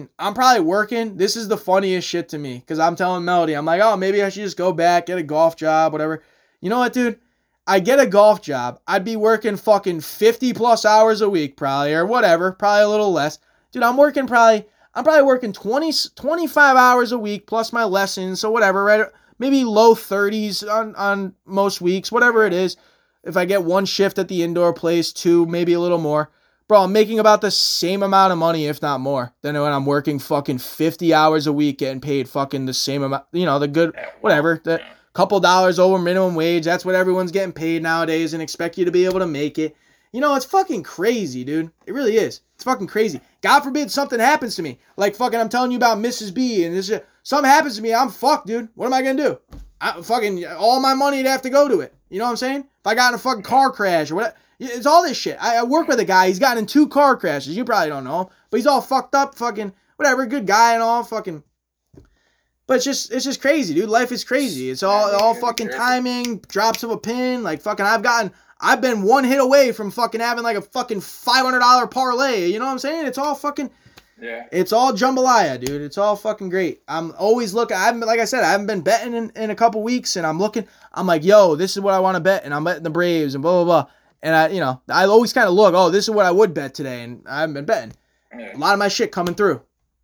This is the funniest shit to me because I'm telling Melody, I'm like, oh, maybe I should just go back, get a golf job, whatever. You know what, dude? I get a golf job, I'd be working fucking 50 plus hours a week probably, or whatever, probably a little less. Dude, I'm probably working 25 hours a week plus my lessons, so whatever, right? Maybe low 30s on most weeks, whatever it is. If I get 1 shift at the indoor place, 2, maybe a little more. Bro, I'm making about the same amount of money, if not more, than when I'm working fucking 50 hours a week getting paid fucking the same amount, you know, the good, whatever, the couple dollars over minimum wage. That's what everyone's getting paid nowadays and expect you to be able to make it. You know, it's fucking crazy, dude. It really is. It's fucking crazy. God forbid something happens to me. Like fucking I'm telling you about Mrs. B and this shit. Something happens to me, I'm fucked, dude. What am I going to do? Fucking all my money would have to go to it. You know what I'm saying? If I got in a fucking car crash or whatever. It's all this shit. I work with a guy. He's gotten in 2 car crashes. You probably don't know him. But he's all fucked up, fucking whatever. Good guy and all fucking. But it's just crazy, dude. Life is crazy. It's all fucking timing, drops of a pin. Like fucking I've been 1 hit away from fucking having like a fucking $500 parlay. You know what I'm saying? It's all fucking. Yeah. It's all jambalaya, dude. It's all fucking great. I'm always looking. Like I said, I haven't been betting in a couple weeks, and I'm looking. I'm like, yo, this is what I want to bet, and I'm betting the Braves and blah blah blah. And I always kind of look, oh, this is what I would bet today, and I haven't been betting. Yeah. A lot of my shit coming through,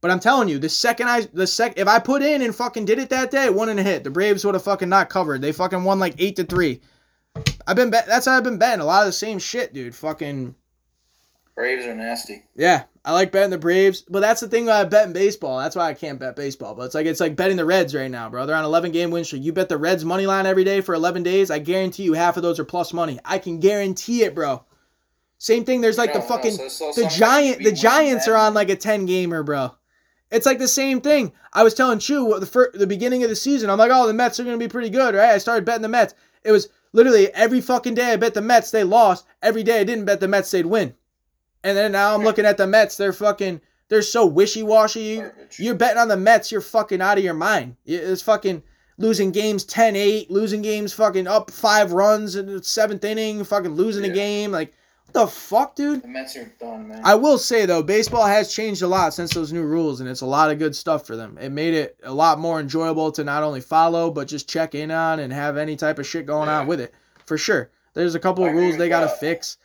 But I'm telling you, if I put in and fucking did it that day, it wouldn't have hit. The Braves would have fucking not covered. They fucking won like 8-3. That's how I've been betting. A lot of the same shit, dude. Fucking Braves are nasty. yeah, I like betting the Braves, but that's the thing about betting baseball. That's why I can't bet baseball. But it's like betting the Reds right now, bro. They're on 11-game win streak. You bet the Reds money line every day for 11 days. I guarantee you half of those are plus money. I can guarantee it, bro. Same thing. There's like the Giants are on like a 10-gamer, bro. It's like the same thing. I was telling Chu the beginning of the season. I'm like, oh, the Mets are gonna be pretty good, right? I started betting the Mets. It was literally every fucking day I bet the Mets, they lost. Every day I didn't bet the Mets, they'd win. And then now I'm looking at the Mets. They're so wishy-washy. You're betting on the Mets. You're fucking out of your mind. It's fucking losing games 10-8, losing games fucking up 5 runs in the 7th inning, fucking losing a game. Like, what the fuck, dude? The Mets are done, man. I will say, though, baseball has changed a lot since those new rules, and it's a lot of good stuff for them. It made it a lot more enjoyable to not only follow, but just check in on and have any type of shit going on with it. For sure. There's a couple of rules they got to fix.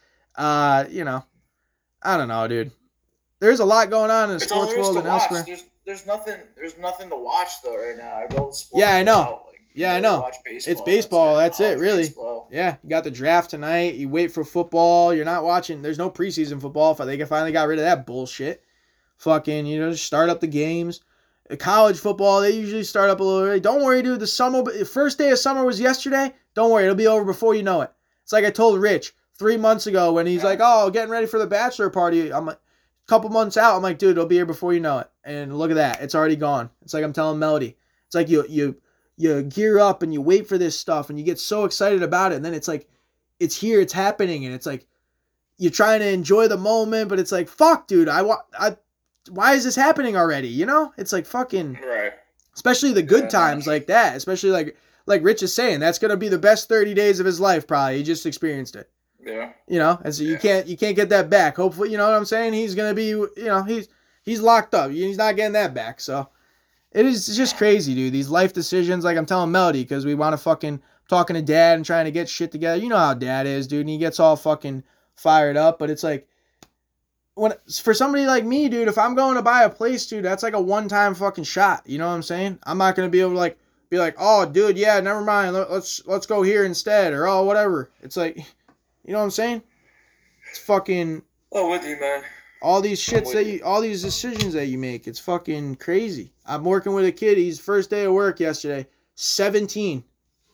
I don't know, dude. There's a lot going on in the sports world and elsewhere. There's nothing to watch though right now. I go to sports. Yeah, I know. I know. Watch baseball. It's baseball. That's it, really. Baseball. Yeah, you got the draft tonight. You wait for football. You're not watching. There's no preseason football. They finally got rid of that bullshit. Fucking, just start up the games. College football, they usually start up a little early. Don't worry, dude. The first day of summer was yesterday. Don't worry, it'll be over before you know it. It's like I told Rich 3 months ago when he's like, oh, getting ready for the bachelor party. I'm like, a couple months out, I'm like, dude, it'll be here before you know it. And look at that. It's already gone. It's like I'm telling Melody. It's like you gear up and you wait for this stuff and you get so excited about it. And then it's like, it's here, it's happening. And it's like, you're trying to enjoy the moment, but it's like, fuck, dude, why is this happening already? It's like fucking, right. Especially the good times like that. Especially like Rich is saying, that's going to be the best 30 days of his life, probably. He just experienced it. Yeah. And so you can't get that back. Hopefully, you know what I'm saying? He's going to be, he's locked up. He's not getting that back. So it's just crazy, dude. These life decisions, like I'm telling Melody, because we want to fucking talking to Dad and trying to get shit together. You know how Dad is, dude. And he gets all fucking fired up. But it's like, for somebody like me, dude, if I'm going to buy a place, dude, that's like a one-time fucking shot. You know what I'm saying? I'm not going to be able to be like, oh, dude, yeah, never mind. Let's go here instead. Or, oh, whatever. It's like, you know what I'm saying? It's fucking. Oh, with you, man. All these all these decisions that you make, it's fucking crazy. I'm working with a kid. He's first day of work yesterday. 17.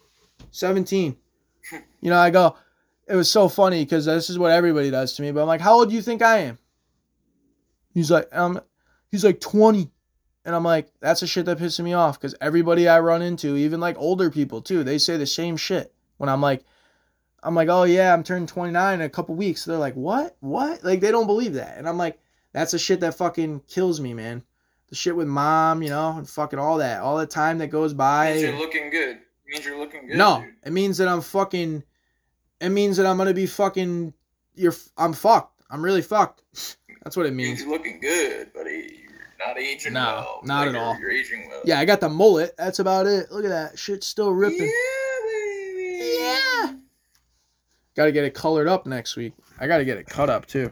I go, it was so funny because this is what everybody does to me. But I'm like, how old do you think I am? He's like 20. And I'm like, that's the shit that pisses me off because everybody I run into, even like older people too, they say the same shit. When I'm like, oh yeah, I'm turning 29 in a couple weeks. They're like, what? Like, they don't believe that. And I'm like, that's the shit that fucking kills me, man. The shit with mom, and fucking all that. All the time that goes by. It means you're looking good. No, dude. it means that I'm fucking, it means that I'm going to be fucking, I'm fucked. I'm really fucked. That's what it means. You're looking good, buddy. You're not aging well. Not at all. You're aging well. Yeah, I got the mullet. That's about it. Look at that. Shit's still ripping. Yeah, baby. Yeah. Got to get it colored up next week. I got to get it cut up too.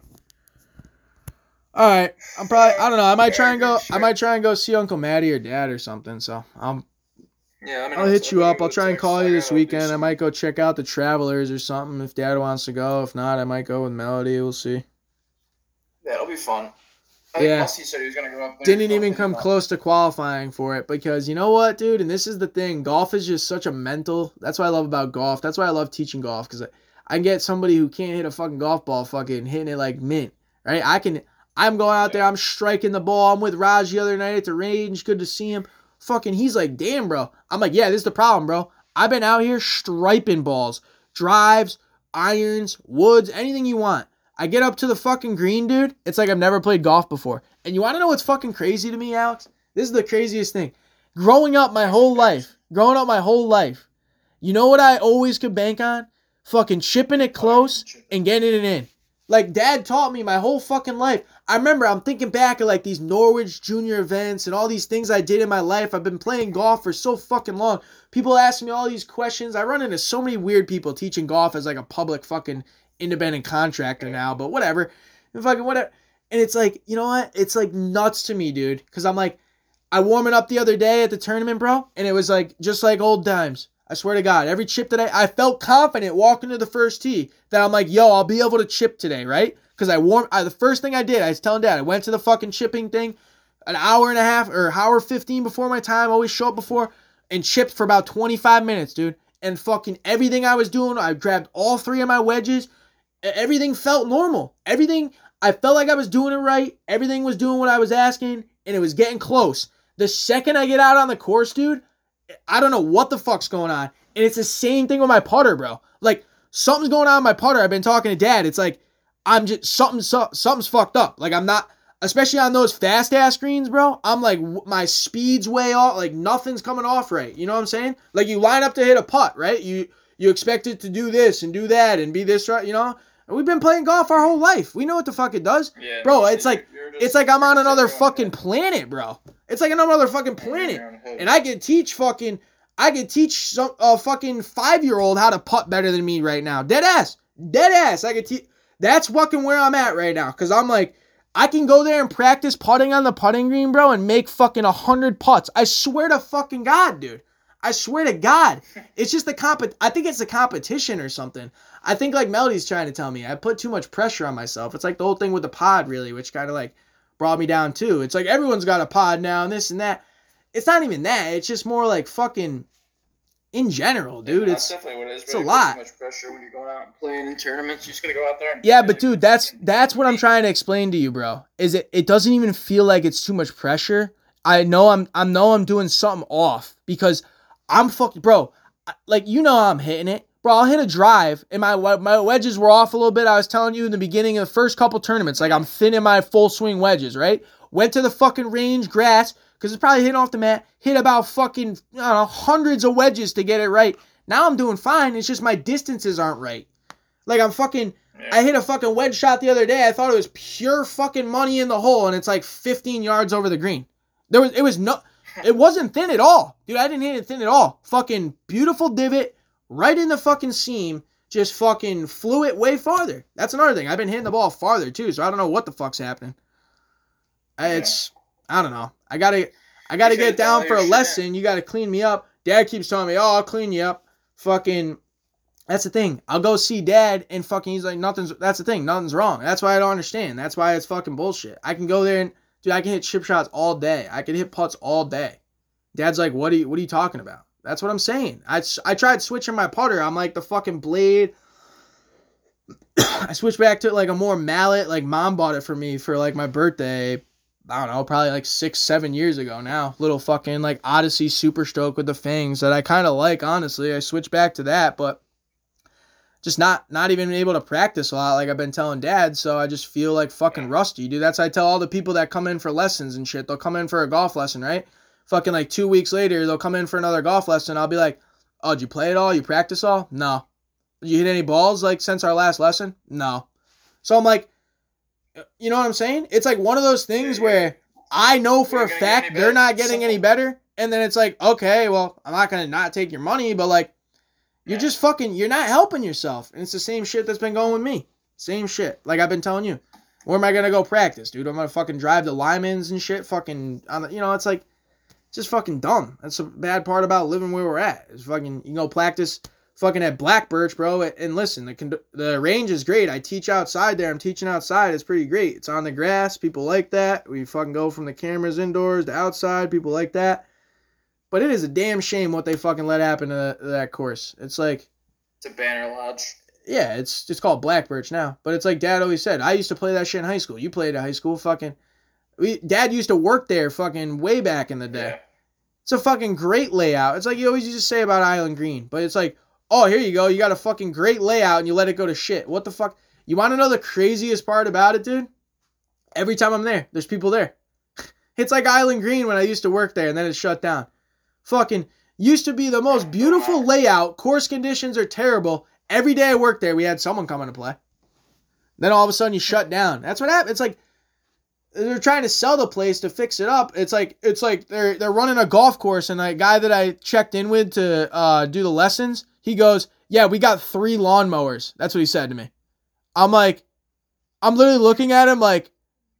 All right. I don't know. I might try and go see Uncle Matty or Dad or something. So I'll hit you up. I'll try and call you this weekend. I might go check out the Travelers or something if Dad wants to go. If not, I might go with Melody. We'll see. Yeah, it'll be fun. Plus he said he was going to go up there. Didn't even come close to qualifying for it because you know what, dude? And this is the thing. Golf is just such a mental. That's what I love about golf. That's why I love teaching golf because I can get somebody who can't hit a fucking golf ball fucking hitting it like mint, right? I'm going out there. I'm striking the ball. I'm with Raj the other night at the range. Good to see him. Fucking, he's like, damn, bro. I'm like, yeah, this is the problem, bro. I've been out here striping balls, drives, irons, woods, anything you want. I get up to the fucking green, dude. It's like I've never played golf before. And you want to know what's fucking crazy to me, Alex? This is the craziest thing. Growing up my whole life, you know what I always could bank on? Fucking chipping it close and getting it in. Like, Dad taught me my whole fucking life. I remember I'm thinking back at, like, these Norwich Junior events and all these things I did in my life. I've been playing golf for so fucking long. People ask me all these questions. I run into so many weird people teaching golf as, like, a public fucking independent contractor now. But whatever. And fucking whatever. And it's like, you know what? It's like nuts to me, dude. Because I'm like, I warm it up the other day at the tournament, bro. And it was like, just like old times. I swear to God, every chip that I felt confident walking to the first tee that I'm like, yo, I'll be able to chip today, right? Because the first thing I did, I was telling Dad, I went to the fucking chipping thing an hour and a half or hour 15 before my time, always show up before, and chipped for about 25 minutes, dude. And fucking everything I was doing, I grabbed all 3 of my wedges. Everything felt normal. Everything, I felt like I was doing it right. Everything was doing what I was asking, and it was getting close. The second I get out on the course, dude, I don't know what the fuck's going on. And it's the same thing with my putter, bro. Like, something's going on with my putter. I've been talking to Dad. It's like, I'm just, something's fucked up. Like, I'm not, especially on those fast-ass greens, bro. I'm like, my speed's way off. Like, nothing's coming off right. You know what I'm saying? Like, you line up to hit a putt, right? You expect it to do this and do that and be this, right? You know? And we've been playing golf our whole life. We know what the fuck it does. Yeah, bro, it's like I'm on another fucking planet, bro. It's like another fucking planet. And I could teach some fucking 5-year-old how to putt better than me right now. Dead ass. I could teach. That's fucking where I'm at right now. Because I'm like, I can go there and practice putting on the putting green, bro, and make fucking 100 putts. I swear to fucking God, dude. I swear to God. It's just I think it's the competition or something. I think like Melody's trying to tell me, I put too much pressure on myself. It's like the whole thing with the pod, really, which kind of like brought me down too. It's like everyone's got a pod now and this and that. It's not even that. It's just more like fucking in general, dude. That's definitely what it is. It's a lot. Too much pressure when you're going out and playing in tournaments. You're just gonna go out there. And yeah, but dude, that's what I'm trying to explain to you, bro. Is it doesn't even feel like it's too much pressure. I know I'm doing something off because I'm fucking, bro. Like, you know, I'm hitting it. Bro, I'll hit a drive, and my wedges were off a little bit. I was telling you in the beginning of the first couple tournaments, like, I'm thinning my full swing wedges, right? Went to the fucking range, grass, because it's probably hitting off the mat, hit about fucking, I don't know, hundreds of wedges to get it right. Now I'm doing fine. It's just my distances aren't right. Like, I hit a fucking wedge shot the other day. I thought it was pure fucking money in the hole, and it's like 15 yards over the green. It wasn't thin at all. Dude, I didn't hit it thin at all. Fucking beautiful divot. Right in the fucking seam, just fucking flew it way farther. That's another thing. I've been hitting the ball farther too, so I don't know what the fuck's happening. I don't know. I gotta get down for a lesson. You gotta clean me up. Dad keeps telling me, "Oh, I'll clean you up." Fucking, that's the thing. I'll go see Dad, and fucking, he's like, that's the thing. Nothing's wrong. That's why I don't understand. That's why it's fucking bullshit. I can go there and, dude, I can hit chip shots all day. I can hit putts all day. Dad's like, what are you talking about? That's what I'm saying. I tried switching my putter. I'm like the fucking blade. I switched back to like a more mallet. Like, Mom bought it for me for like my birthday. I don't know, probably like 6-7 years ago now. Little fucking like Odyssey Super Stroke with the fangs that I kind of like, honestly. I switched back to that, but just not even able to practice a lot like I've been telling Dad, so I just feel like fucking rusty, dude. That's what I tell all the people that come in for lessons and shit. They'll come in for a golf lesson, right? Fucking like 2 weeks later, they'll come in for another golf lesson. I'll be like, oh, did you play it all? You practice all? No. Did you hit any balls like since our last lesson? No. So I'm like, you know what I'm saying? It's like one of those things where I know for a fact they're not getting any better. And then it's like, okay, well, I'm not going to not take your money, but like, you're just fucking, you're not helping yourself. And it's the same shit that's been going with me. Same shit. Like I've been telling you. Where am I going to go practice, dude? I'm going to fucking drive to Lyman's and shit. Fucking, you know, it's like, just fucking dumb. That's a bad part about living where we're at. It's fucking, you know, practice fucking at Black Birch, bro. And listen, the range is great. I teach outside there. I'm teaching outside. It's pretty great. It's on the grass. People like that. We fucking go from the cameras indoors to outside. People like that. But it is a damn shame what they fucking let happen to that course. It's like, it's a banner lodge. Yeah, it's just called Black Birch now. But it's like Dad always said, I used to play that shit in high school. You played at high school. Fucking, Dad used to work there fucking way back in the day. Yeah. It's a fucking great layout. It's like you always used to say about Island Green. But it's like, oh, here you go. You got a fucking great layout and you let it go to shit. What the fuck? You want to know the craziest part about it, dude? Every time I'm there, there's people there. It's like Island Green when I used to work there and then it shut down. Fucking used to be the most beautiful layout. Course conditions are terrible. Every day I worked there, we had someone coming to play. Then all of a sudden you shut down. That's what happened. It's like they're trying to sell the place to fix it up. It's like they're running a golf course, and the guy that I checked in with to do the lessons, he goes, "Yeah, we got 3 lawnmowers." That's what he said to me. I'm like, I'm literally looking at him like,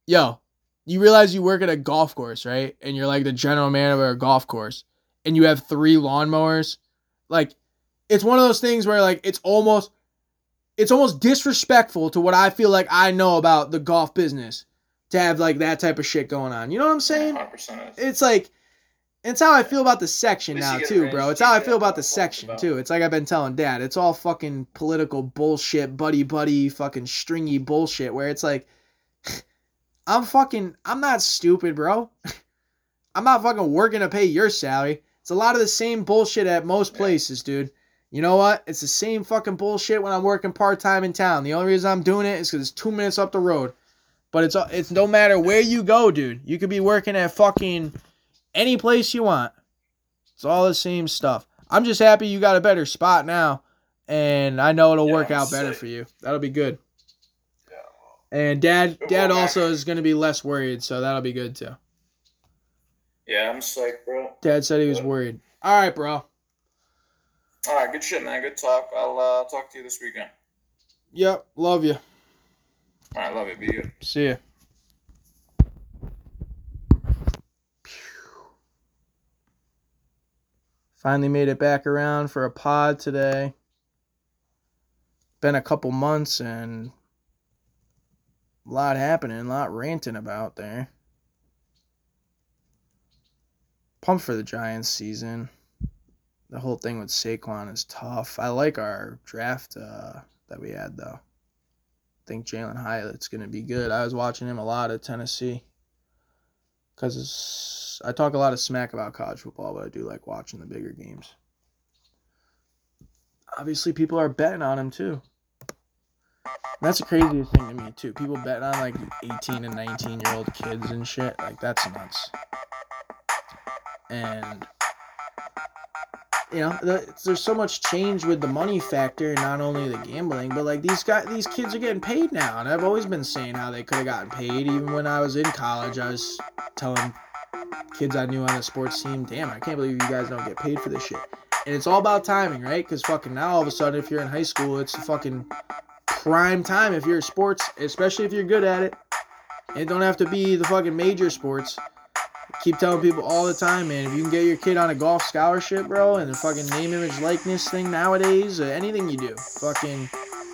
yo, you realize you work at a golf course, right? And you're like the general manager of a golf course, and you have 3 lawnmowers. Like, it's one of those things where like it's almost disrespectful to what I feel like I know about the golf business to have like that type of shit going on. You know what I'm saying? 100%. It's like, it's how I feel about the section At least now you get a too, range bro. to It's how I keep feel that about the golf section about. too. It's like I've been telling Dad. It's all fucking political bullshit, buddy, fucking stringy bullshit where it's like, I'm not stupid, bro. I'm not fucking working to pay your salary. It's a lot of the same bullshit at most places, dude. You know what? It's the same fucking bullshit when I'm working part-time in town. The only reason I'm doing it is because it's 2 minutes up the road. But it's no matter where you go, dude. You could be working at fucking any place you want. It's all the same stuff. I'm just happy you got a better spot now. And I know it'll work out better for you. That'll be good. Yeah. And Dad Well, also is going to be less worried, so that'll be good too. Yeah, I'm psyched, bro. Dad said he was worried. All right, bro. All right, good shit, man. Good talk. I'll talk to you this weekend. Yep, love you. All right, love you. Be good. See ya. Finally made it back around for a pod today. Been a couple months and a lot happening, a lot ranting about there. Pumped for the Giants season. The whole thing with Saquon is tough. I like our draft that we had, though. I think Jalen Hyatt's going to be good. I was watching him a lot at Tennessee. Because I talk a lot of smack about college football, but I do like watching the bigger games. Obviously, people are betting on him, too. That's the craziest thing to me, too. People betting on, like, 18 and 19-year-old kids and shit. Like, that's nuts. And, you know, there's so much change with the money factor, not only the gambling, but, like, these kids are getting paid now. And I've always been saying how they could have gotten paid. Even when I was in college, I was telling kids I knew on the sports team, damn, I can't believe you guys don't get paid for this shit. And it's all about timing, right? Because fucking now, all of a sudden, if you're in high school, it's the fucking prime time if you're sports, especially if you're good at it. It don't have to be the fucking major sports. Keep telling people all the time, man, if you can get your kid on a golf scholarship, bro, and the fucking name, image, likeness thing nowadays, anything you do, fucking,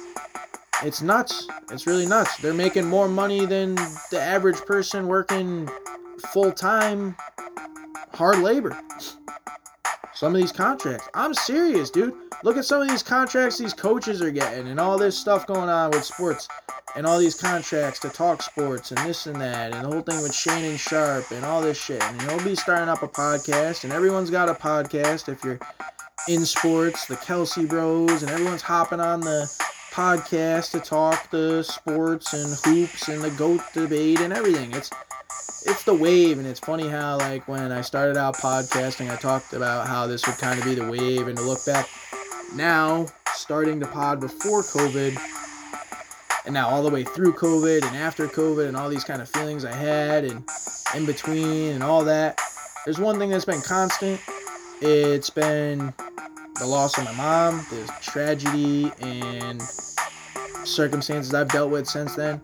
it's nuts. It's really nuts. They're making more money than the average person working full-time hard labor. Some of these contracts. I'm serious, dude. Look at some of these contracts these coaches are getting and all this stuff going on with sports and all these contracts to talk sports and this and that and the whole thing with Shannon Sharp and all this shit. And he'll be starting up a podcast, and everyone's got a podcast if you're in sports, the Kelsey Bros, and everyone's hopping on the podcast to talk the sports and hoops and the GOAT debate and everything. It's the wave, and it's funny how, like, when I started out podcasting, I talked about how this would kind of be the wave, and to look back now, starting to pod before COVID, and now all the way through COVID and after COVID and all these kind of feelings I had and in between and all that, there's one thing that's been constant. It's been the loss of my mom, the tragedy and circumstances I've dealt with since then.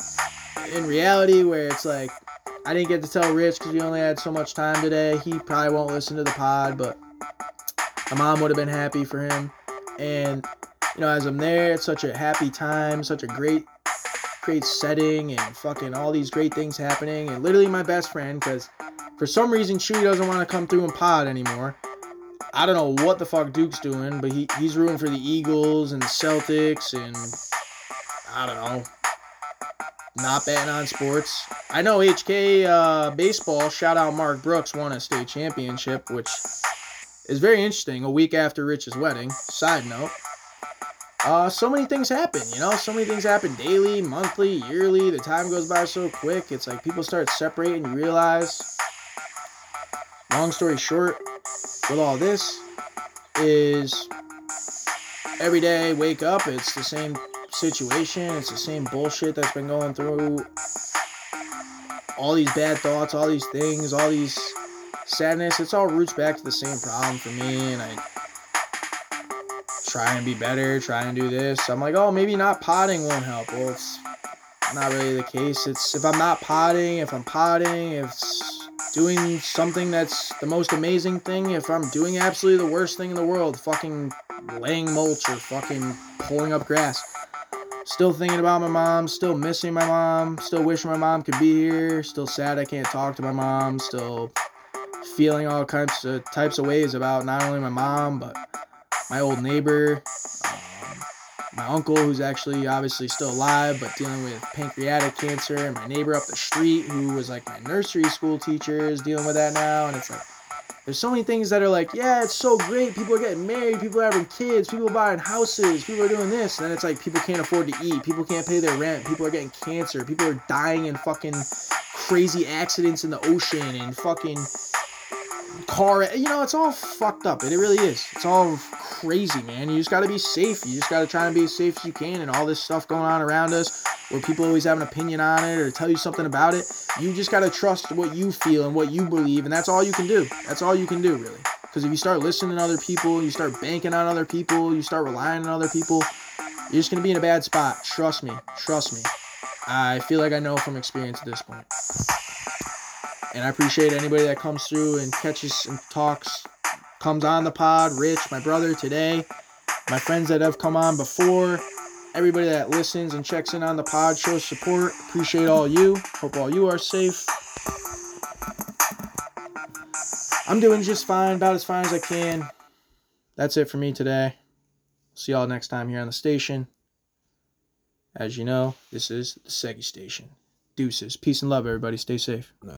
In reality, where it's like, I didn't get to tell Rich because we only had so much time today. He probably won't listen to the pod, but my mom would have been happy for him. And, you know, as I'm there, it's such a happy time, such a great setting, and fucking all these great things happening. And literally my best friend, because for some reason Chewy doesn't want to come through and pod anymore. I don't know what the fuck Duke's doing, but he's rooting for the Eagles and the Celtics and, I don't know, not betting on sports. I know HK baseball, shout out Mark Brooks, won a state championship, which is very interesting, a week after Rich's wedding. Side note. So many things happen, you know? So many things happen daily, monthly, yearly. The time goes by so quick. It's like people start separating. You realize, long story short, with all this, is every day, wake up, it's the same situation. It's the same bullshit that's been going through. All these bad thoughts, all these things, all these sadness, it's all roots back to the same problem for me, and I try and be better, try and do this. I'm like, oh, maybe not potting won't help. Well, not really the case. It's if I'm not potting, if I'm potting, if it's doing something that's the most amazing thing, if I'm doing absolutely the worst thing in the world, fucking laying mulch or fucking pulling up grass. Still thinking about my mom, still missing my mom, still wishing my mom could be here, still sad I can't talk to my mom, still feeling all types of ways about not only my mom, but my old neighbor, my uncle, who's actually obviously still alive, but dealing with pancreatic cancer, and my neighbor up the street, who was like my nursery school teacher, is dealing with that now. And it's like, there's so many things that are like, yeah, it's so great. People are getting married. People are having kids. People are buying houses. People are doing this. And then it's like, people can't afford to eat. People can't pay their rent. People are getting cancer. People are dying in fucking crazy accidents in the ocean and fucking car. It's all fucked up. It really is. It's all crazy, man. You just got to be safe. You just got to try and be as safe as you can. And all this stuff going on around us where people always have an opinion on it or tell you something about it, you just got to trust what you feel and what you believe, and that's all you can do. That's all you can do, really. Because if you start listening to other people, you start banking on other people, you start relying on other people, you're just going to be in a bad spot. Trust me. I feel like I know from experience at this point. And I appreciate anybody that comes through and catches and talks, comes on the pod. Rich, my brother today, my friends that have come on before, everybody that listens and checks in on the pod, shows support. Appreciate all you. Hope all you are safe. I'm doing just fine, about as fine as I can. That's it for me today. See y'all next time here on the station. As you know, this is the Seggy Station. Deuces. Peace and love, everybody. Stay safe.